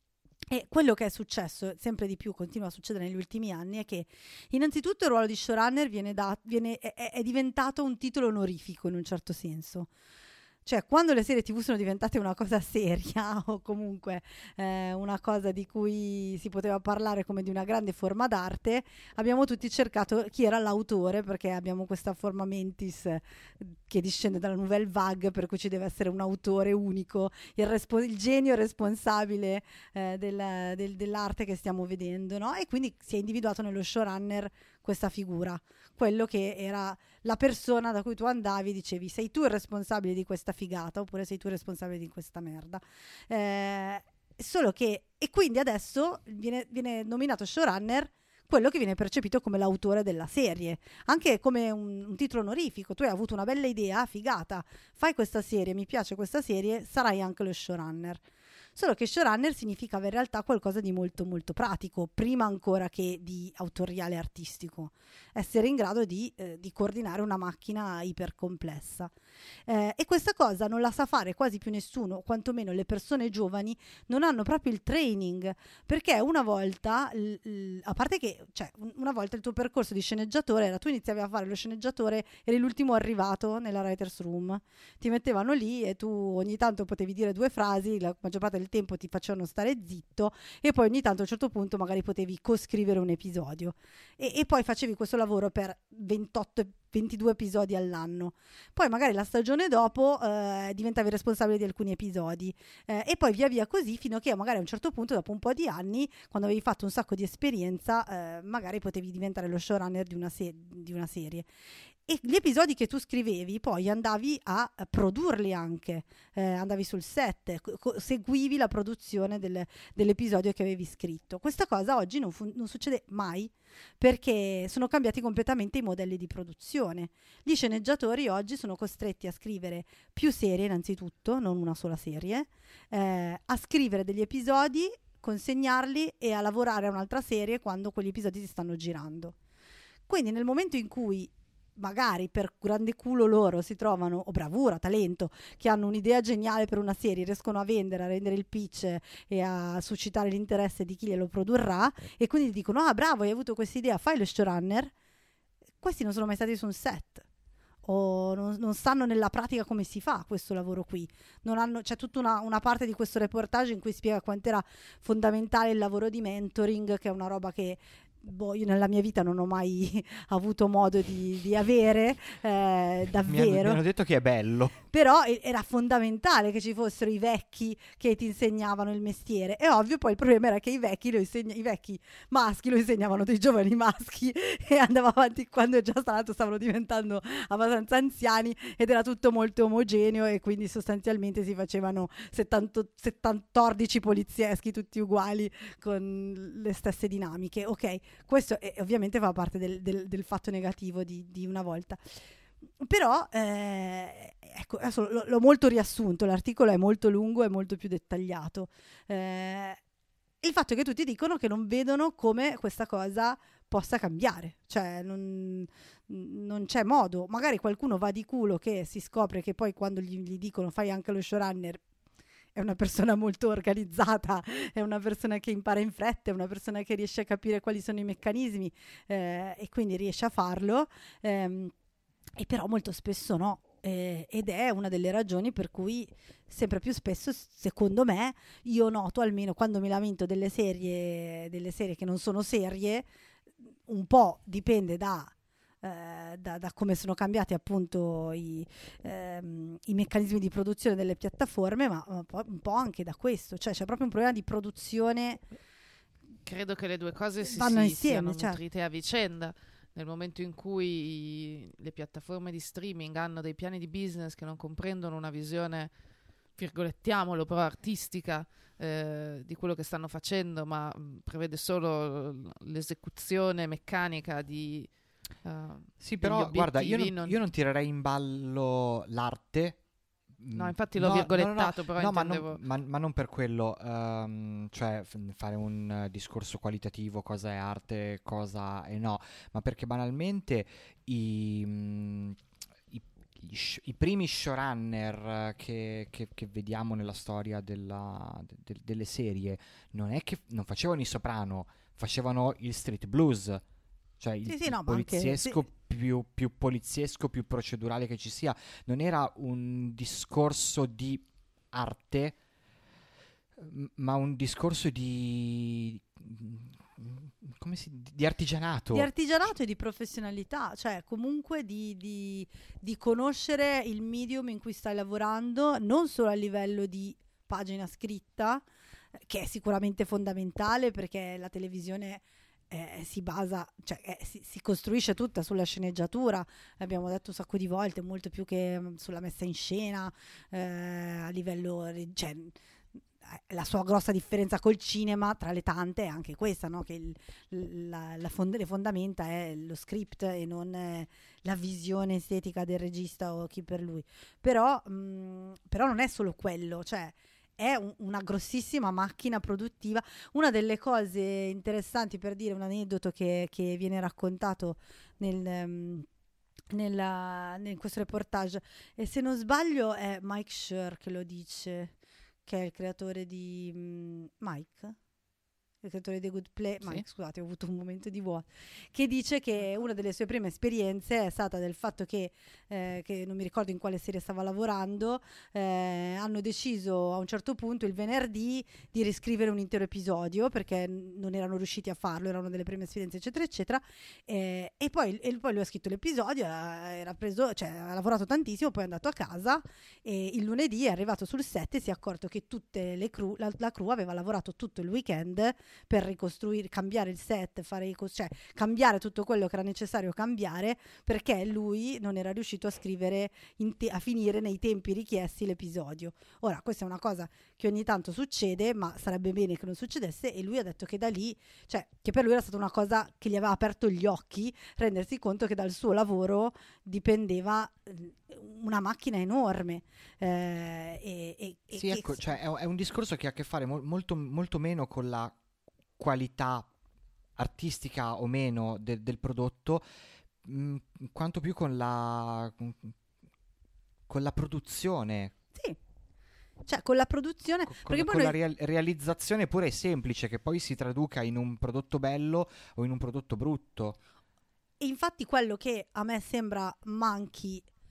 E quello che è successo sempre di più, continua a succedere negli ultimi anni, è che innanzitutto il ruolo di showrunner viene da, viene, è, è diventato un titolo onorifico in un certo senso. Cioè, quando le serie tv sono diventate una cosa seria o comunque eh, una cosa di cui si poteva parlare come di una grande forma d'arte, abbiamo tutti cercato chi era l'autore, perché abbiamo questa forma mentis eh, che discende dalla nouvelle vague, per cui ci deve essere un autore unico, il, respo- il genio responsabile eh, del, del, dell'arte che stiamo vedendo, no? E quindi si è individuato nello showrunner questa figura, quello che era la persona da cui tu andavi e dicevi: sei tu il responsabile di questa figata, oppure sei tu il responsabile di questa merda. Eh, solo che, e quindi adesso viene, viene nominato showrunner quello che viene percepito come l'autore della serie, anche come un, un titolo onorifico. Tu hai avuto una bella idea, figata, fai questa serie, mi piace questa serie, sarai anche lo showrunner. Solo che showrunner significa in realtà qualcosa di molto molto pratico, prima ancora che di autoriale artistico. Essere in grado di, eh, di coordinare una macchina ipercomplessa. Eh, e questa cosa non la sa fare quasi più nessuno, quantomeno le persone giovani non hanno proprio il training, perché una volta, l, l, a parte che, cioè, una volta il tuo percorso di sceneggiatore era: tu iniziavi a fare lo sceneggiatore, eri l'ultimo arrivato nella writer's room, ti mettevano lì e tu ogni tanto potevi dire due frasi, la maggior parte del tempo ti facevano stare zitto, e poi ogni tanto a un certo punto magari potevi coscrivere un episodio e, e poi facevi questo lavoro per ventotto ventidue episodi all'anno. Poi magari la stagione dopo eh, diventavi responsabile di alcuni episodi eh, e poi via via così, fino a che magari a un certo punto, dopo un po' di anni, quando avevi fatto un sacco di esperienza, eh, magari potevi diventare lo showrunner di una, se- di una serie. E gli episodi che tu scrivevi poi andavi a produrli anche, eh, andavi sul set, co- seguivi la produzione del, dell'episodio che avevi scritto. Questa cosa oggi non, fu- non succede mai, perché sono cambiati completamente i modelli di produzione. Gli sceneggiatori oggi sono costretti a scrivere più serie innanzitutto, non una sola serie, eh, a scrivere degli episodi, consegnarli e a lavorare a un'altra serie quando quegli episodi si stanno girando. Quindi nel momento in cui magari per grande culo loro si trovano, o bravura, talento, che hanno un'idea geniale per una serie, riescono a vendere, a rendere il pitch e a suscitare l'interesse di chi glielo produrrà, e quindi dicono: ah, bravo, hai avuto questa idea, fai lo showrunner. Questi non sono mai stati su un set, o non, non sanno nella pratica come si fa questo lavoro qui. Non hanno, c'è tutta una, una parte di questo reportage in cui spiega quanto era fondamentale il lavoro di mentoring, che è una roba che boh, io nella mia vita non ho mai avuto modo di, di avere, eh, davvero. Mi hanno, mi hanno detto che è bello. Però era fondamentale che ci fossero i vecchi che ti insegnavano il mestiere. È ovvio, poi il problema era che i vecchi, lo insegna- i vecchi maschi lo insegnavano dei giovani maschi e andava avanti quando già stato stavano diventando abbastanza anziani ed era tutto molto omogeneo e quindi sostanzialmente si facevano settanta, settantordici polizieschi tutti uguali con le stesse dinamiche. Ok, questo è, ovviamente fa parte del, del, del fatto negativo di, di una volta. Però eh, ecco, adesso l- l'ho molto riassunto, l'articolo è molto lungo e molto più dettagliato. Eh, il fatto è che tutti dicono che non vedono come questa cosa possa cambiare, cioè non, non c'è modo. Magari qualcuno va di culo che si scopre che poi quando gli, gli dicono fai anche lo showrunner è una persona molto organizzata, è una persona che impara in fretta, è una persona che riesce a capire quali sono i meccanismi eh, e quindi riesce a farlo. Ehm, E però molto spesso no, eh, ed è una delle ragioni per cui sempre più spesso, secondo me, io noto almeno quando mi lamento delle serie, delle serie che non sono serie, un po' dipende da, eh, da, da come sono cambiati appunto i, ehm, i meccanismi di produzione delle piattaforme, ma un po', un po' anche da questo, cioè c'è proprio un problema di produzione. Credo che le due cose si, vanno si insieme, siano certo. nutrite a vicenda. Nel momento in cui le piattaforme di streaming hanno dei piani di business che non comprendono una visione, virgolettiamolo, però artistica eh, di quello che stanno facendo, ma mh, prevede solo l'esecuzione meccanica di uh, Sì, però guarda, io non, non... io non tirerei in ballo l'arte. No, infatti l'ho no, virgolettato, no, no, però no, intendevo... ma, non, ma, ma non per quello, um, cioè f- fare un uh, discorso qualitativo, cosa è arte, cosa è no, ma perché banalmente i, mm, i, i, sh- i primi showrunner uh, che, che, che vediamo nella storia della, de- de- delle serie non è che non facevano i soprano, facevano il street blues. Cioè il, Sì, sì, il no, ma anche- poliziesco sì. più, più poliziesco, più procedurale che ci sia. Non era un discorso di arte, m- ma un discorso di... come si... di artigianato. Di artigianato e di professionalità, cioè comunque di, di, di conoscere il medium in cui stai lavorando, non solo a livello di pagina scritta, eh, che è sicuramente fondamentale perché la televisione eh, si basa, cioè eh, si, si costruisce tutta sulla sceneggiatura, l'abbiamo detto un sacco di volte, molto più che mh, sulla messa in scena, eh, a livello, re- cioè, la sua grossa differenza col cinema tra le tante è anche questa, no? Che il, la, la fond- le fondamenta è lo script e non eh, la visione estetica del regista o chi per lui, però, mh, però non è solo quello, cioè è un, una grossissima macchina produttiva. Una delle cose interessanti, per dire un aneddoto che, che viene raccontato nel... Um, nella, in questo reportage, e se non sbaglio è Mike Schur che lo dice, che è il creatore di um, Mike il creatore di Good Place, Sì. Mike, scusate, ho avuto un momento di vuoto, che dice che una delle sue prime esperienze è stata del fatto che, eh, che non mi ricordo in quale serie stava lavorando, eh, hanno deciso a un certo punto il venerdì di riscrivere un intero episodio perché non erano riusciti a farlo, erano delle prime esperienze eccetera eccetera, eh, e, poi, e poi lui ha scritto l'episodio, era preso, cioè, ha lavorato tantissimo, poi è andato a casa e il lunedì è arrivato sul set e si è accorto che tutte le crew, la, la crew aveva lavorato tutto il weekend per ricostruire, cambiare il set, fare i cos- cioè cambiare tutto quello che era necessario cambiare perché lui non era riuscito a scrivere in te- a finire nei tempi richiesti l'episodio. Ora, questa è una cosa che ogni tanto succede, ma sarebbe bene che non succedesse, e lui ha detto che da lì, cioè che per lui era stata una cosa che gli aveva aperto gli occhi, rendersi conto che dal suo lavoro dipendeva eh, una macchina enorme. Eh, e, e, e Sì, che- ecco, cioè è, è un discorso che ha a che fare mol- molto, molto meno con la qualità artistica o meno de- del prodotto, mh, quanto più con la con la produzione, sì, cioè con la produzione, co- con, perché con poi la noi- real- realizzazione pure semplice che poi si traduca in un prodotto bello o in un prodotto brutto. e infatti quello che a me sembra manchi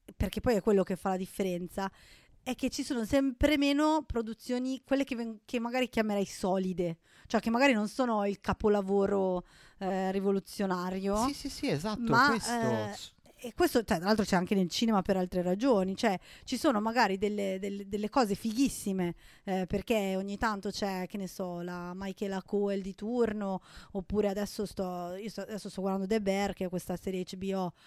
perché poi è quello che fa la differenza, è che ci sono sempre meno produzioni, quelle che, ven- che magari chiamerei solide, cioè che magari non sono il capolavoro eh, rivoluzionario. Sì, sì, sì, esatto, ma, questo. eh, e questo, cioè, tra l'altro c'è anche nel cinema per altre ragioni, cioè ci sono magari delle, delle- delle cose fighissime, eh, perché ogni tanto c'è, che ne so, la Michaela Coel di turno, oppure adesso sto, io sto, adesso sto guardando The Bear, che è questa serie H B O,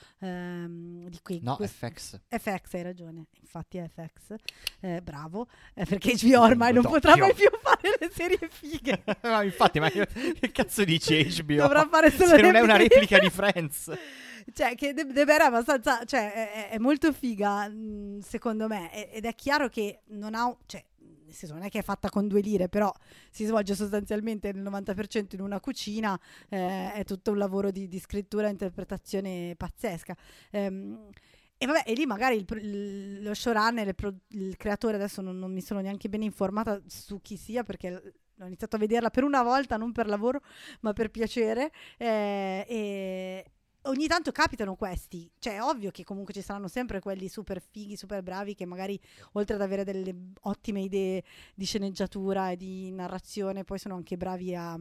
ehm, di cui No, quest- F X. F X, hai ragione, infatti è F X, eh, bravo, eh, perché H B O ormai non Doppio. potrà mai più fare le serie fighe. No, infatti, ma io- che cazzo dici H B O? Dovrà fare solo Se le non è una fighe. replica di Friends. Cioè, che The The Bear è abbastanza, cioè, è, è molto figa, mh, secondo me, e- ed è chiaro che non ha, cioè, nel senso, non è che è fatta con due lire, però si svolge sostanzialmente il novanta per cento in una cucina, eh, è tutto un lavoro di, di scrittura e interpretazione pazzesca. Ehm, e vabbè, e lì magari il, pro- il- lo showrunner, il, pro- il creatore, adesso non, non mi sono neanche bene informata su chi sia, perché l- ho iniziato a vederla per una volta, non per lavoro, ma per piacere, eh, e ogni tanto capitano questi, cioè è ovvio che comunque ci saranno sempre quelli super fighi, super bravi, che magari oltre ad avere delle ottime idee di sceneggiatura e di narrazione, poi sono anche bravi a,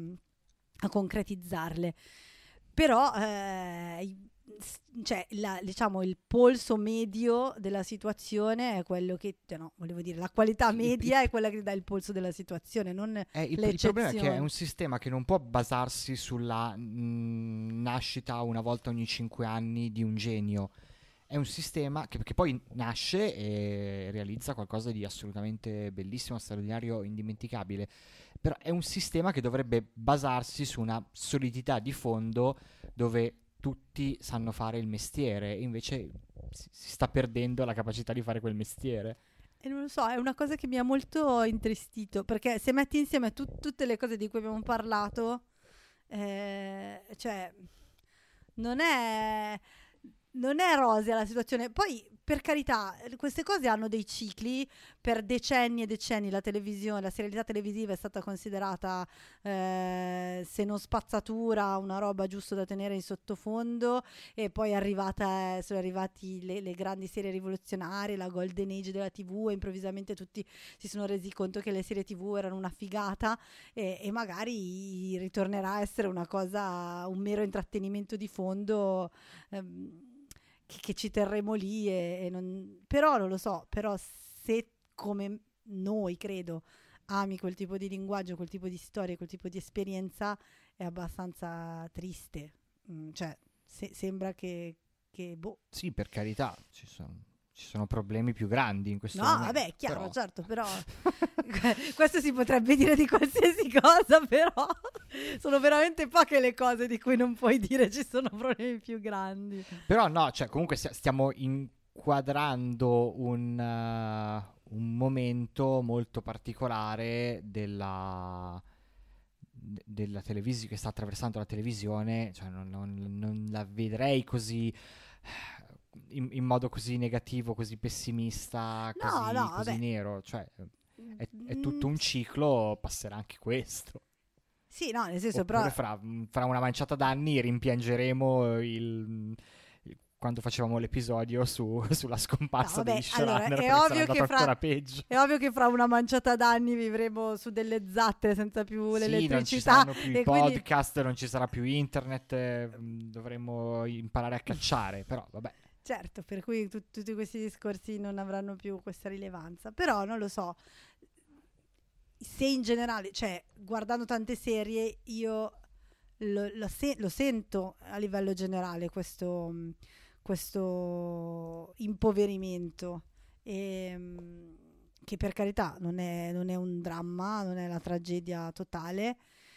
a concretizzarle. Però eh, i- s- cioè, la- diciamo il polso medio della situazione è quello che, cioè, no, volevo dire, la qualità Sì, il- media è quella che dà il polso della situazione, non Eh, il, le il problema è che è eccezioni. un sistema che non può basarsi sulla mm, nascita una volta ogni cinque anni di un genio. È un sistema che, che poi nasce e realizza qualcosa di assolutamente bellissimo, straordinario, indimenticabile. Però è un sistema che dovrebbe basarsi su una solidità di fondo dove tutti sanno fare il mestiere, e invece si, si sta perdendo la capacità di fare quel mestiere. E non lo so, è una cosa che mi ha molto intristito, perché se metti insieme tu- tutte le cose di cui abbiamo parlato, eh, cioè, non è, non è rosea la situazione. Poi, per carità, queste cose hanno dei cicli. Per decenni e decenni la televisione, la serialità televisiva è stata considerata, eh, se non spazzatura, una roba giusto da tenere in sottofondo, e poi è arrivata, eh, sono arrivati le, le grandi serie rivoluzionarie, la golden age della tivù, e improvvisamente tutti si sono resi conto che le serie tivù erano una figata, e, e magari ritornerà a essere una cosa, un mero intrattenimento di fondo, ehm, che, che ci terremo lì, e, e non, però non lo so, però se come noi, credo, ami quel tipo di linguaggio, quel tipo di storia, quel tipo di esperienza, è abbastanza triste. Mm, cioè, se- sembra che, che boh. Sì, per carità, ci sono, ci sono problemi più grandi in questo No, momento. vabbè, è chiaro, però- certo, però questo si potrebbe dire di qualsiasi cosa, però sono veramente poche le cose di cui non puoi dire ci sono problemi più grandi. Però no, cioè comunque stia- stiamo inquadrando un, eh, un momento molto particolare della, de- della televisione, che sta attraversando la televisione, cioè non, non- non la vedrei così in, in modo così negativo, così pessimista, No, così, no, così vabbè. nero, cioè è, è tutto Mm, un ciclo, passerà anche questo. sì, no, nel senso, Oppure però fra, fra una manciata d'anni rimpiangeremo il, il- quando facevamo l'episodio su- sulla scomparsa No, vabbè, degli showrunner, allora, è perché sarà ovvio andato che fra- ancora peggio. è ovvio che fra una manciata d'anni vivremo su delle zatte senza più Sì, non ci l'elettricità, saranno più i e quindi podcast, non ci sarà più internet, eh, mh, dovremo imparare a cacciare, però vabbè. certo, per cui tu- tutti questi discorsi non avranno più questa rilevanza. Però non lo so, se in generale, cioè, guardando tante serie, io lo, lo se- lo sento a livello generale questo, mh, questo impoverimento, e, mh, che per carità non è, non è un dramma, non è la tragedia totale,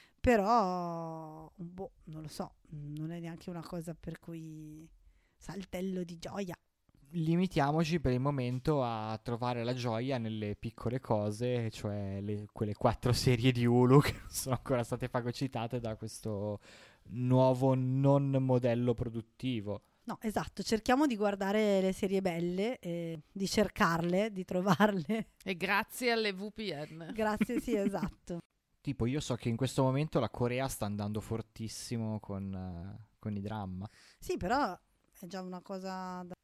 però boh, non lo so, non è neanche una cosa per cui saltello di gioia. Limitiamoci per il momento a trovare la gioia nelle piccole cose, cioè le- quelle quattro serie di Hulu che non sono ancora state fagocitate da questo nuovo non modello produttivo. No, esatto, cerchiamo di guardare le serie belle, eh, di cercarle, di trovarle. E grazie alle V P N. Grazie, sì, esatto. Tipo, io so che in questo momento la Corea sta andando fortissimo con, eh, con i dramma. Sì, però è già una cosa da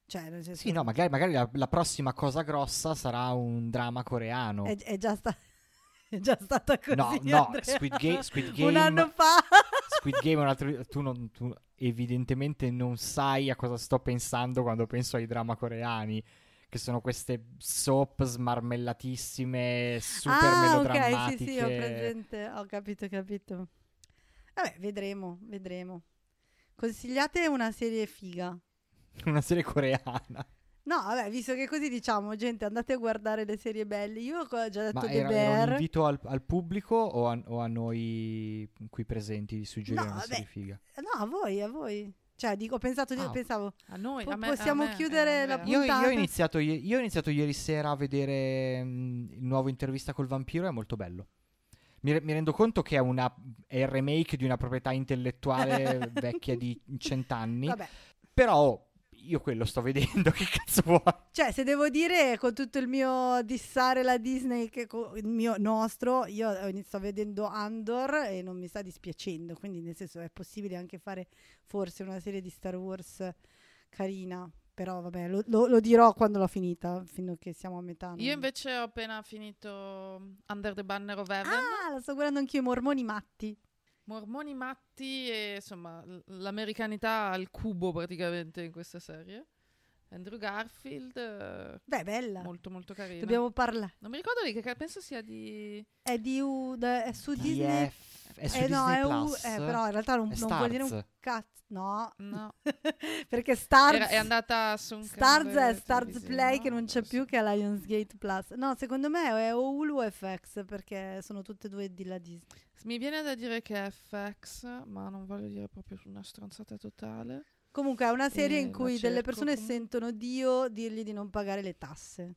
Cioè, nel senso, Sì, no, magari, magari la, la prossima cosa grossa sarà un dramma coreano. è, è già sta- è già stata così. No, no, Andrea. Squid Ga- Squid Un Game- anno fa. Squid Game è un altro. Tu, non, tu evidentemente non sai a cosa sto pensando quando penso ai drama coreani, che sono queste soap smarmellatissime, super Ah, melodrammatiche. ok, sì, sì, ho presente, ho capito, ho capito. Vabbè, vedremo, vedremo. Consigliate una serie figa. Una serie coreana. No, vabbè, visto che così diciamo, gente, andate a guardare le serie belle. Io ho già detto Ma The era, era un Bear. invito al, al pubblico o a, o a noi qui presenti di suggerire No, una vabbè. serie figa? No, a voi, a voi. Cioè, dico, ho pensato, di- Ah, pensavo, A noi, Po- a me, possiamo a me, chiudere eh, la Andrea. Io, io ho puntata? iniziato, ie- io ho iniziato ieri sera a vedere mm, il nuovo Intervista col vampiro, è molto bello. Mi, re- mi rendo conto che è, una, è il remake di una proprietà intellettuale vecchia di cent'anni, vabbè. però io quello sto vedendo, che cazzo vuoi? Cioè, se devo dire, con tutto il mio dissare la Disney, che co- il mio nostro, io ho iniziato vedendo Andor e non mi sta dispiacendo, quindi nel senso è possibile anche fare forse una serie di Star Wars carina, però vabbè, lo, lo- lo dirò quando l'ho finita, fino a che siamo a metà. Io non- invece ho appena finito Under the Banner of Heaven. Ah, lo sto guardando anch'io, i Mormoni matti. Mormoni matti e insomma l- l'americanità al cubo praticamente in questa serie. Andrew Garfield, eh, Beh, bella. molto molto carino. Dobbiamo parlare. Non mi ricordo di che ca- penso sia di È di U, da- è su Di Disney. F- è su eh, no, Disney è U, Plus. eh, però in realtà non, È non vuol dire un Starz. cazzo. No, no, perché Stars Era- è andata su un Stars canale è Stars televisivo, Play che non no? c'è Adesso- più, che è Lionsgate Plus. No, secondo me è o Hulu o F X, perché sono tutte e due di la Disney. Mi viene da dire che è F X, ma non voglio dire proprio una stronzata totale. Comunque è una serie Eh, in la cui delle cerco persone comunque. sentono Dio dirgli di non pagare le tasse.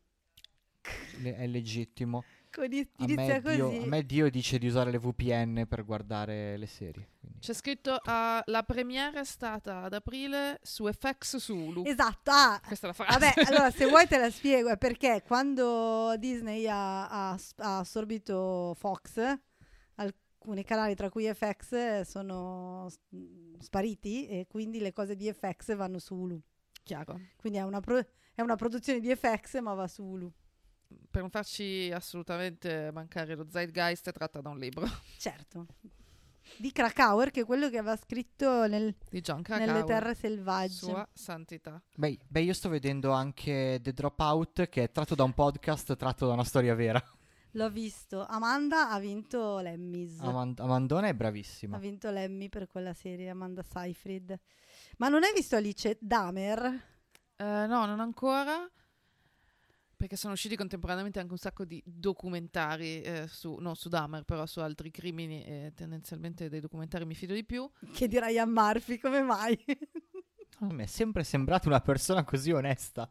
Le- è legittimo. Con- A Inizia me, Dio, così. a me Dio dice di usare le V P N per guardare le serie. quindi- C'è scritto ah, la premiere è stata ad aprile su F X su Hulu. Esatto. Ah, Questa è la frase. vabbè, allora se vuoi te la spiego, è perché quando Disney ha, ha- ha assorbito Fox, alcuni canali tra cui F X sono s- spariti e quindi le cose di F X vanno su Hulu. Chiaro. Quindi è una, pro- è una produzione di F X ma va su Hulu. Per non farci assolutamente mancare lo zeitgeist, è tratta da un libro Certo. Di Krakauer, che è quello che aveva scritto nel- di John nelle Krakauer. terre selvagge. Sua santità. Beh, beh, io sto vedendo anche The Dropout, che è tratto da un podcast tratto da una storia vera. L'ho visto. Amanda ha vinto l'Emmys. Amand- Amandona è Ha bravissima. vinto l'Emmy per quella serie, Amanda Seyfried. Ma non hai visto Alice Dahmer? Eh, no, non ancora. Perché sono usciti contemporaneamente anche un sacco di documentari eh, su, no, su Dahmer, però su altri crimini, e tendenzialmente dei documentari mi fido di più. Che di Ryan Murphy, come mai? A me è sempre sembrata una persona così onesta,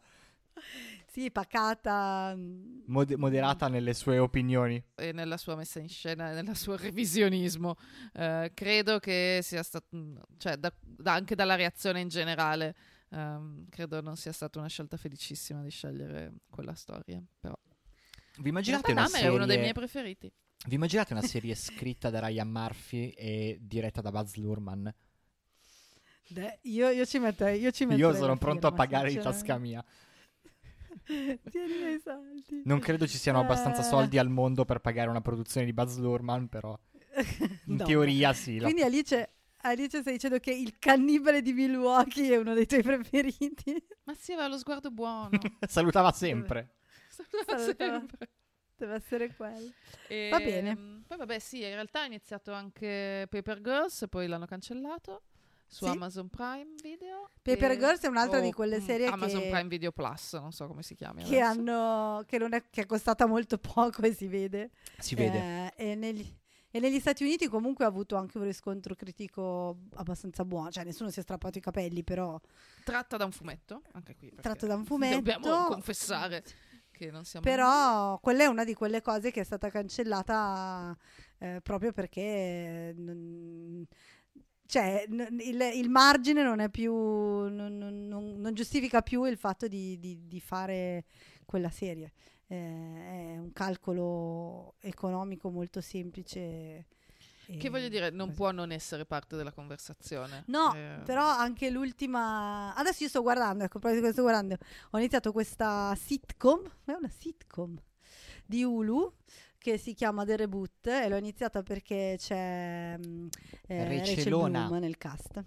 Sì, pacata. mm, mod- moderata nelle sue opinioni. E nella sua messa in scena e nel suo revisionismo. Eh, credo che sia stato, cioè da- da- anche dalla reazione in generale, ehm, credo non sia stata una scelta felicissima di scegliere quella storia. Però Vi in immaginate realtà una Dahmer è uno dei serie... miei preferiti. Vi immaginate una serie scritta da Ryan Murphy e diretta da Baz Luhrmann? Beh, io, io ci metto. Io, ci Io metterei sono la pronto a firma, pagare di tasca sinceramente. mia. Tieni i miei soldi. Non credo ci siano abbastanza Eh. soldi al mondo per pagare una produzione di Baz Luhrmann, però in No, teoria sì. la- Quindi Alice, Alice stai dicendo che il cannibale di Milwaukee è uno dei tuoi preferiti? Ma sì, aveva lo sguardo buono. Salutava sempre. Salutava Salutava. sempre. Deve essere quello. E, Va bene. mm, Poi vabbè sì, in realtà ha iniziato anche Paper Girls, poi l'hanno cancellato su Sì. Amazon Prime Video. Paper e- Girls è un'altra o, di quelle mm, serie Amazon che- Prime Video Plus, non so come si chiami Che, adesso. hanno, che, non è, che è costata molto poco e si vede. Si vede. Eh, e, negli, e negli Stati Uniti comunque ha avuto anche un riscontro critico abbastanza buono. Cioè nessuno si è strappato i capelli, però Tratta da un fumetto, anche qui. perché tratto da un fumetto. Dobbiamo confessare che non siamo... Però quella è una di quelle cose che è stata cancellata eh, proprio perché non, cioè, n- il, il margine non è più non, non- non- non giustifica più il fatto di, di- di fare quella serie. Eh, è un calcolo economico molto semplice e Che voglio dire, non così. può non essere parte della conversazione. No, Eh, però anche l'ultima. Adesso io sto guardando, ecco, proprio questo sto guardando. Ho iniziato questa sitcom, è una sitcom di Hulu che si chiama The Reboot e l'ho iniziata perché c'è mm, eh, Rachel Rachelona. Bloom nel cast.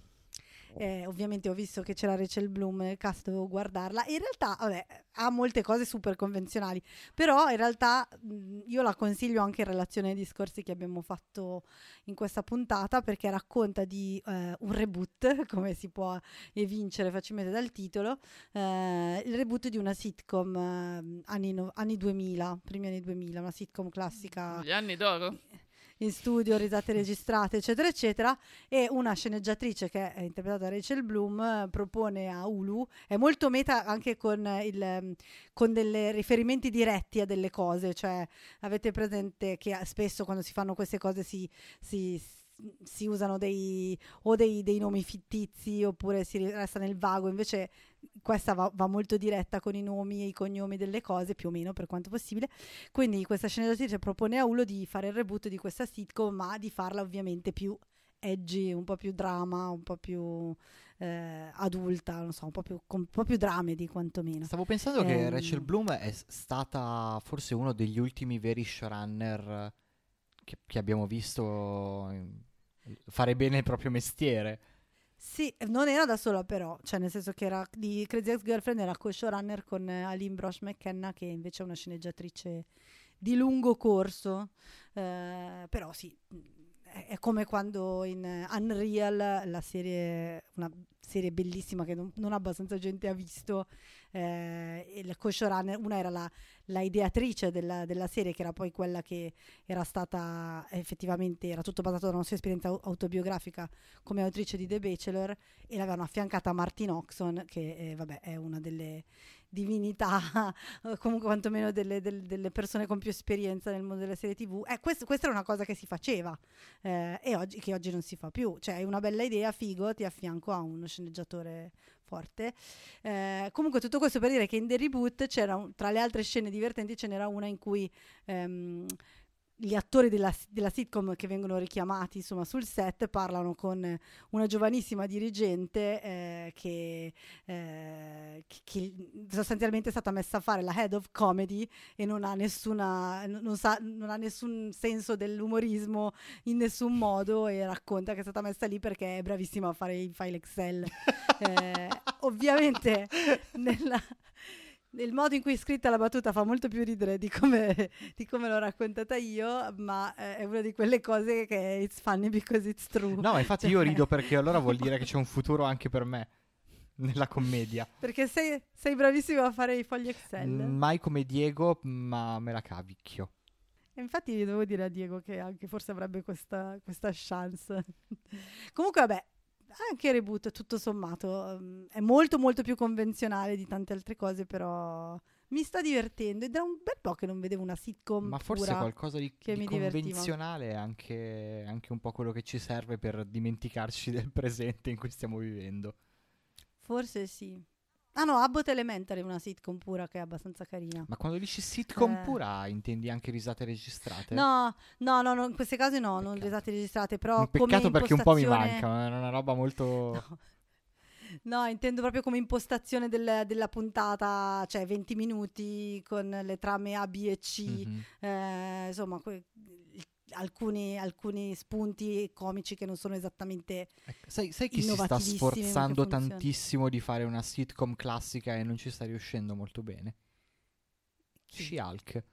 Eh, ovviamente ho visto che c'era Rachel Bloom nel cast, dovevo guardarla. In realtà, vabbè, ha molte cose super convenzionali, però in realtà mh, io la consiglio anche in relazione ai discorsi che abbiamo fatto in questa puntata, perché racconta di eh, un reboot, come si può evincere facilmente dal titolo, eh, il reboot di una sitcom eh, anni, no- anni duemila, primi anni duemila, una sitcom classica Gli anni d'oro? in studio, risate registrate, eccetera, eccetera. E una sceneggiatrice che è interpretata da Rachel Bloom eh, propone a Hulu, è molto meta anche con eh, il ehm, con dei riferimenti diretti a delle cose, cioè avete presente che eh, spesso quando si fanno queste cose si, si, si usano dei o dei, dei nomi fittizi oppure si resta nel vago, invece questa va, va molto diretta con i nomi e i cognomi delle cose, più o meno per quanto possibile. Quindi questa sceneggiatrice propone a Hulu di fare il reboot di questa sitcom, ma di farla ovviamente più edgy, un po' più drama, un po' più eh, adulta, non so, un po' più, con un po' più dramedy quantomeno. Stavo pensando che Ehm. Rachel Bloom è s- stata forse uno degli ultimi veri showrunner che, che abbiamo visto eh, fare bene il proprio mestiere. Sì, non era da sola però, cioè nel senso che era di Crazy Ex-Girlfriend, era co-showrunner con eh, Aline Brosh McKenna, che invece è una sceneggiatrice di lungo corso, eh, però sì, è, è come quando in eh, Unreal, la serie, una serie bellissima che non, non abbastanza gente ha visto, eh, il co-showrunner, una era la, la ideatrice della, della serie, che era poi quella che era stata effettivamente, era tutto basato sulla nostra esperienza au- autobiografica come autrice di The Bachelor, e l'avevano affiancata Martin Oxon, che eh, vabbè è una delle divinità o comunque quantomeno delle, delle, delle persone con più esperienza nel mondo delle serie tv. Eh, questo, questa era una cosa che si faceva eh, e oggi, che oggi non si fa più, cioè è una bella idea, figo, ti affianco a uno sceneggiatore forte. Eh, comunque tutto questo per dire che in The Reboot c'era un, tra le altre scene divertenti ce n'era una in cui ehm, gli attori della, della sitcom che vengono richiamati insomma sul set parlano con una giovanissima dirigente eh, che, eh, che, che sostanzialmente è stata messa a fare la head of comedy e non ha nessuna non, sa, non ha nessun senso dell'umorismo in nessun modo, e racconta che è stata messa lì perché è bravissima a fare i file Excel. eh, ovviamente nella il modo in cui è scritta la battuta fa molto più ridere di come, di come l'ho raccontata io, ma eh, è una di quelle cose che it's funny because it's true. No, ma infatti Cioè, io rido perché allora vuol dire che c'è un futuro anche per me nella commedia. Perché sei, sei bravissimo a fare i fogli Excel. Mm, Mai come Diego, ma me la cavicchio. E infatti devo dire a Diego che anche forse avrebbe questa, questa chance. Comunque vabbè, anche il reboot tutto sommato um, è molto molto più convenzionale di tante altre cose, però mi sta divertendo ed è un bel po' che non vedevo una sitcom Ma forse pura qualcosa di, che di mi divertiva. convenzionale è anche, anche un po' quello che ci serve per dimenticarci del presente in cui stiamo vivendo. Forse sì. Ah no, Abbott Elementary è una sitcom pura che è abbastanza carina. Ma quando dici sitcom Eh. pura intendi anche risate registrate? No, no, no, no, in questi casi no, non Peccato. risate registrate, però Un come peccato perché un po' mi impostazione- manca, ma è una roba molto... No. No, intendo proprio come impostazione del- della puntata, cioè venti minuti con le trame A, B e C, Mhm. eh, insomma, que- alcuni, alcuni spunti comici che non sono esattamente... Ecco, sai, sai chi si sta Innovativissimi, ma che sforzando funzionano. tantissimo di fare una sitcom classica e non ci sta riuscendo molto bene? Chi? She-Hulk.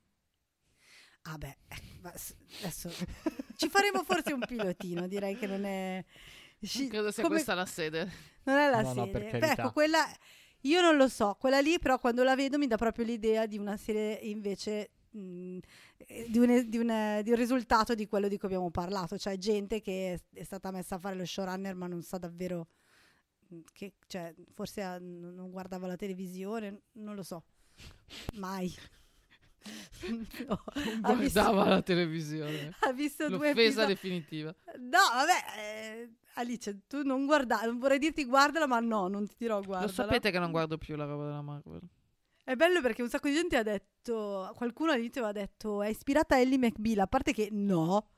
Ah beh, eh, ma s- adesso ci faremo forse un pilotino, direi che non è... sci- Non credo sia come- questa la sede. Non è la No, no, per serie. Beh, carità. ecco, quella io non lo so, quella lì però quando la vedo mi dà proprio l'idea di una serie invece mh, eh, di, un, di, un, di un risultato di quello di cui abbiamo parlato, cioè gente che è, è stata messa a fare lo showrunner ma non sa davvero mh, che, cioè, forse ha- non non guardava la televisione, non lo so. Mai. No, ha visto- Guardava la televisione. ha visto due L'offesa episodi. definitiva. No, vabbè, eh, Alice, tu non guardare, non vorrei dirti guardala, ma no, non ti dirò guardala. Lo sapete che non guardo più la roba della Marvel. È bello perché un sacco di gente ha detto, qualcuno all'inizio ha detto è ispirata a Ellie McBeal, a parte che no,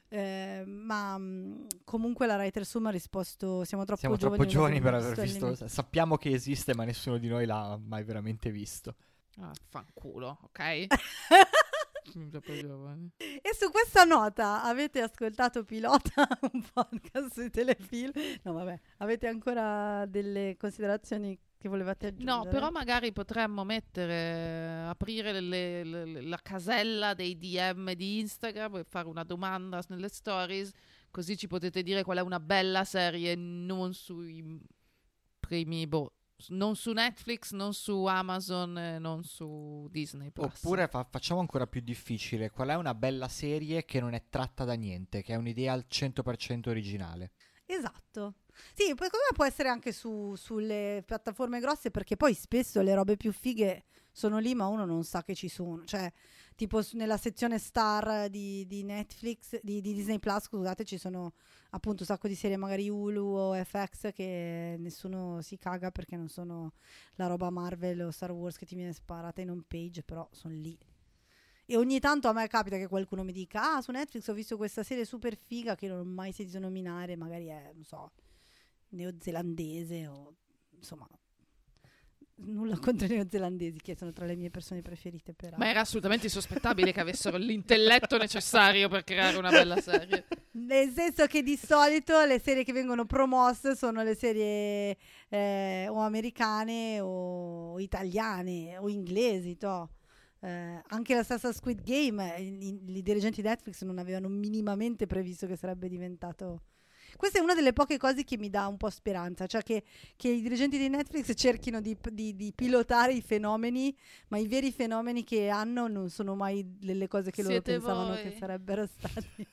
Eh, ma mh, comunque la writer Sum ha risposto: siamo troppo Siamo giovani, troppo giovani per non aver abbiamo visto. visto Sappiamo che esiste, ma nessuno di noi l'ha mai veramente visto. Ah, fanculo, ok? Siamo troppo giovani. E su questa nota avete ascoltato Pilota, un podcast sui telefilm? No, vabbè, avete ancora delle considerazioni che volevate aggiungere? No, però magari potremmo mettere, aprire le- le- le- la casella dei D M di Instagram e fare una domanda nelle stories, così ci potete dire qual è una bella serie non sui primi, boh, non su Netflix, non su Amazon, eh, non su Disney Plus. Oppure fa- facciamo ancora più difficile. Qual è una bella serie che non è tratta da niente, che è un'idea al cento per cento originale? Esatto. Sì, poi come può essere anche su, sulle piattaforme grosse, perché poi spesso le robe più fighe sono lì, ma uno non sa che ci sono. Cioè, tipo su- nella sezione Star di, di Netflix, di, di Disney Plus, scusate, ci sono appunto un sacco di serie, magari Hulu o F X, che nessuno si caga perché non sono la roba Marvel o Star Wars che ti viene sparata in home page, però sono lì. E ogni tanto a me capita che qualcuno mi dica: ah, su Netflix ho visto questa serie super figa che non ho mai sentito nominare, magari è, non so, neozelandese o insomma, nulla contro i neozelandesi, che sono tra le mie persone preferite, però. Ma era assolutamente insospettabile che avessero l'intelletto necessario per creare una bella serie. Nel senso che di solito le serie che vengono promosse sono le serie eh, o americane o italiane o inglesi, toh. Eh, anche la stessa Squid Game, eh, i, i dirigenti di Netflix non avevano minimamente previsto che sarebbe diventato. Questa è una delle poche cose che mi dà un po' speranza, cioè che, che i dirigenti di Netflix cerchino di, di, di pilotare i fenomeni, ma i veri fenomeni che hanno non sono mai le cose che loro Siete pensavano voi. che sarebbero stati.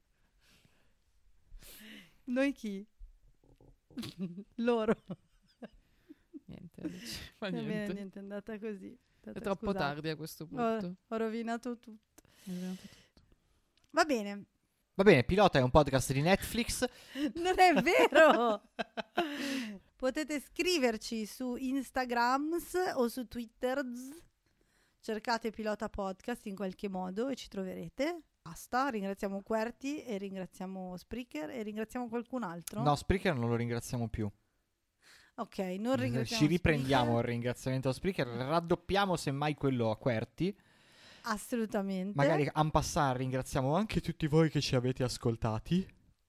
Noi chi? Loro. Niente, non ci fa Va bene, niente. niente, è andata così. È troppo Scusate. tardi a questo Ho, punto. ho rovinato tutto. È diventato tutto. Va bene. Va bene, Pilota è un podcast di Netflix. Non è vero! Potete scriverci su Instagram o su Twitter. Cercate Pilota Podcast in qualche modo e ci troverete. Basta, ringraziamo Querti e ringraziamo Spreaker e ringraziamo qualcun altro. No, Spreaker non lo ringraziamo più. Ok, non ringraziamo Ci riprendiamo il Spreaker. ringraziamento a Spreaker, raddoppiamo semmai quello a Querti. Assolutamente. Magari en passant ringraziamo anche tutti voi che ci avete ascoltati.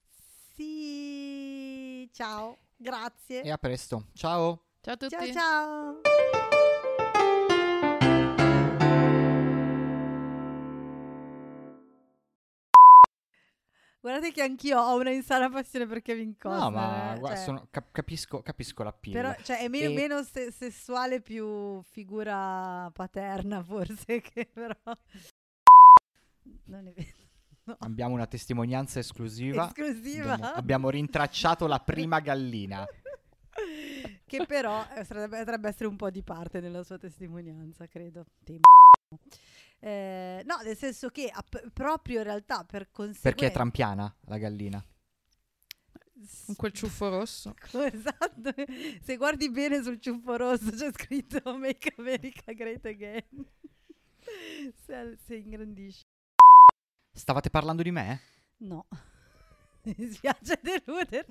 Sì, ciao, grazie. E a presto. Ciao. Ciao a tutti. Ciao ciao. Guardate che anch'io ho una insana passione per Kevin Costner. No, ma eh, guarda, cioè, sono- cap- capisco, capisco l'appeal. però, cioè, è meno, E- meno se- sessuale, più figura paterna forse, che però... Non è vero. No. Abbiamo una testimonianza esclusiva. Esclusiva. Abbiamo, abbiamo rintracciato la prima gallina. Che però eh, sarebbe, potrebbe essere un po' di parte nella sua testimonianza, credo. Tempo. Eh, no, nel senso che a- p- proprio in realtà per conseguenza... Perché è trampiana la gallina. Con quel ciuffo rosso. Esatto, se guardi bene sul ciuffo rosso c'è scritto Make America Great Again. se, se ingrandisci. Stavate parlando di me? No, mi spiace deluderti.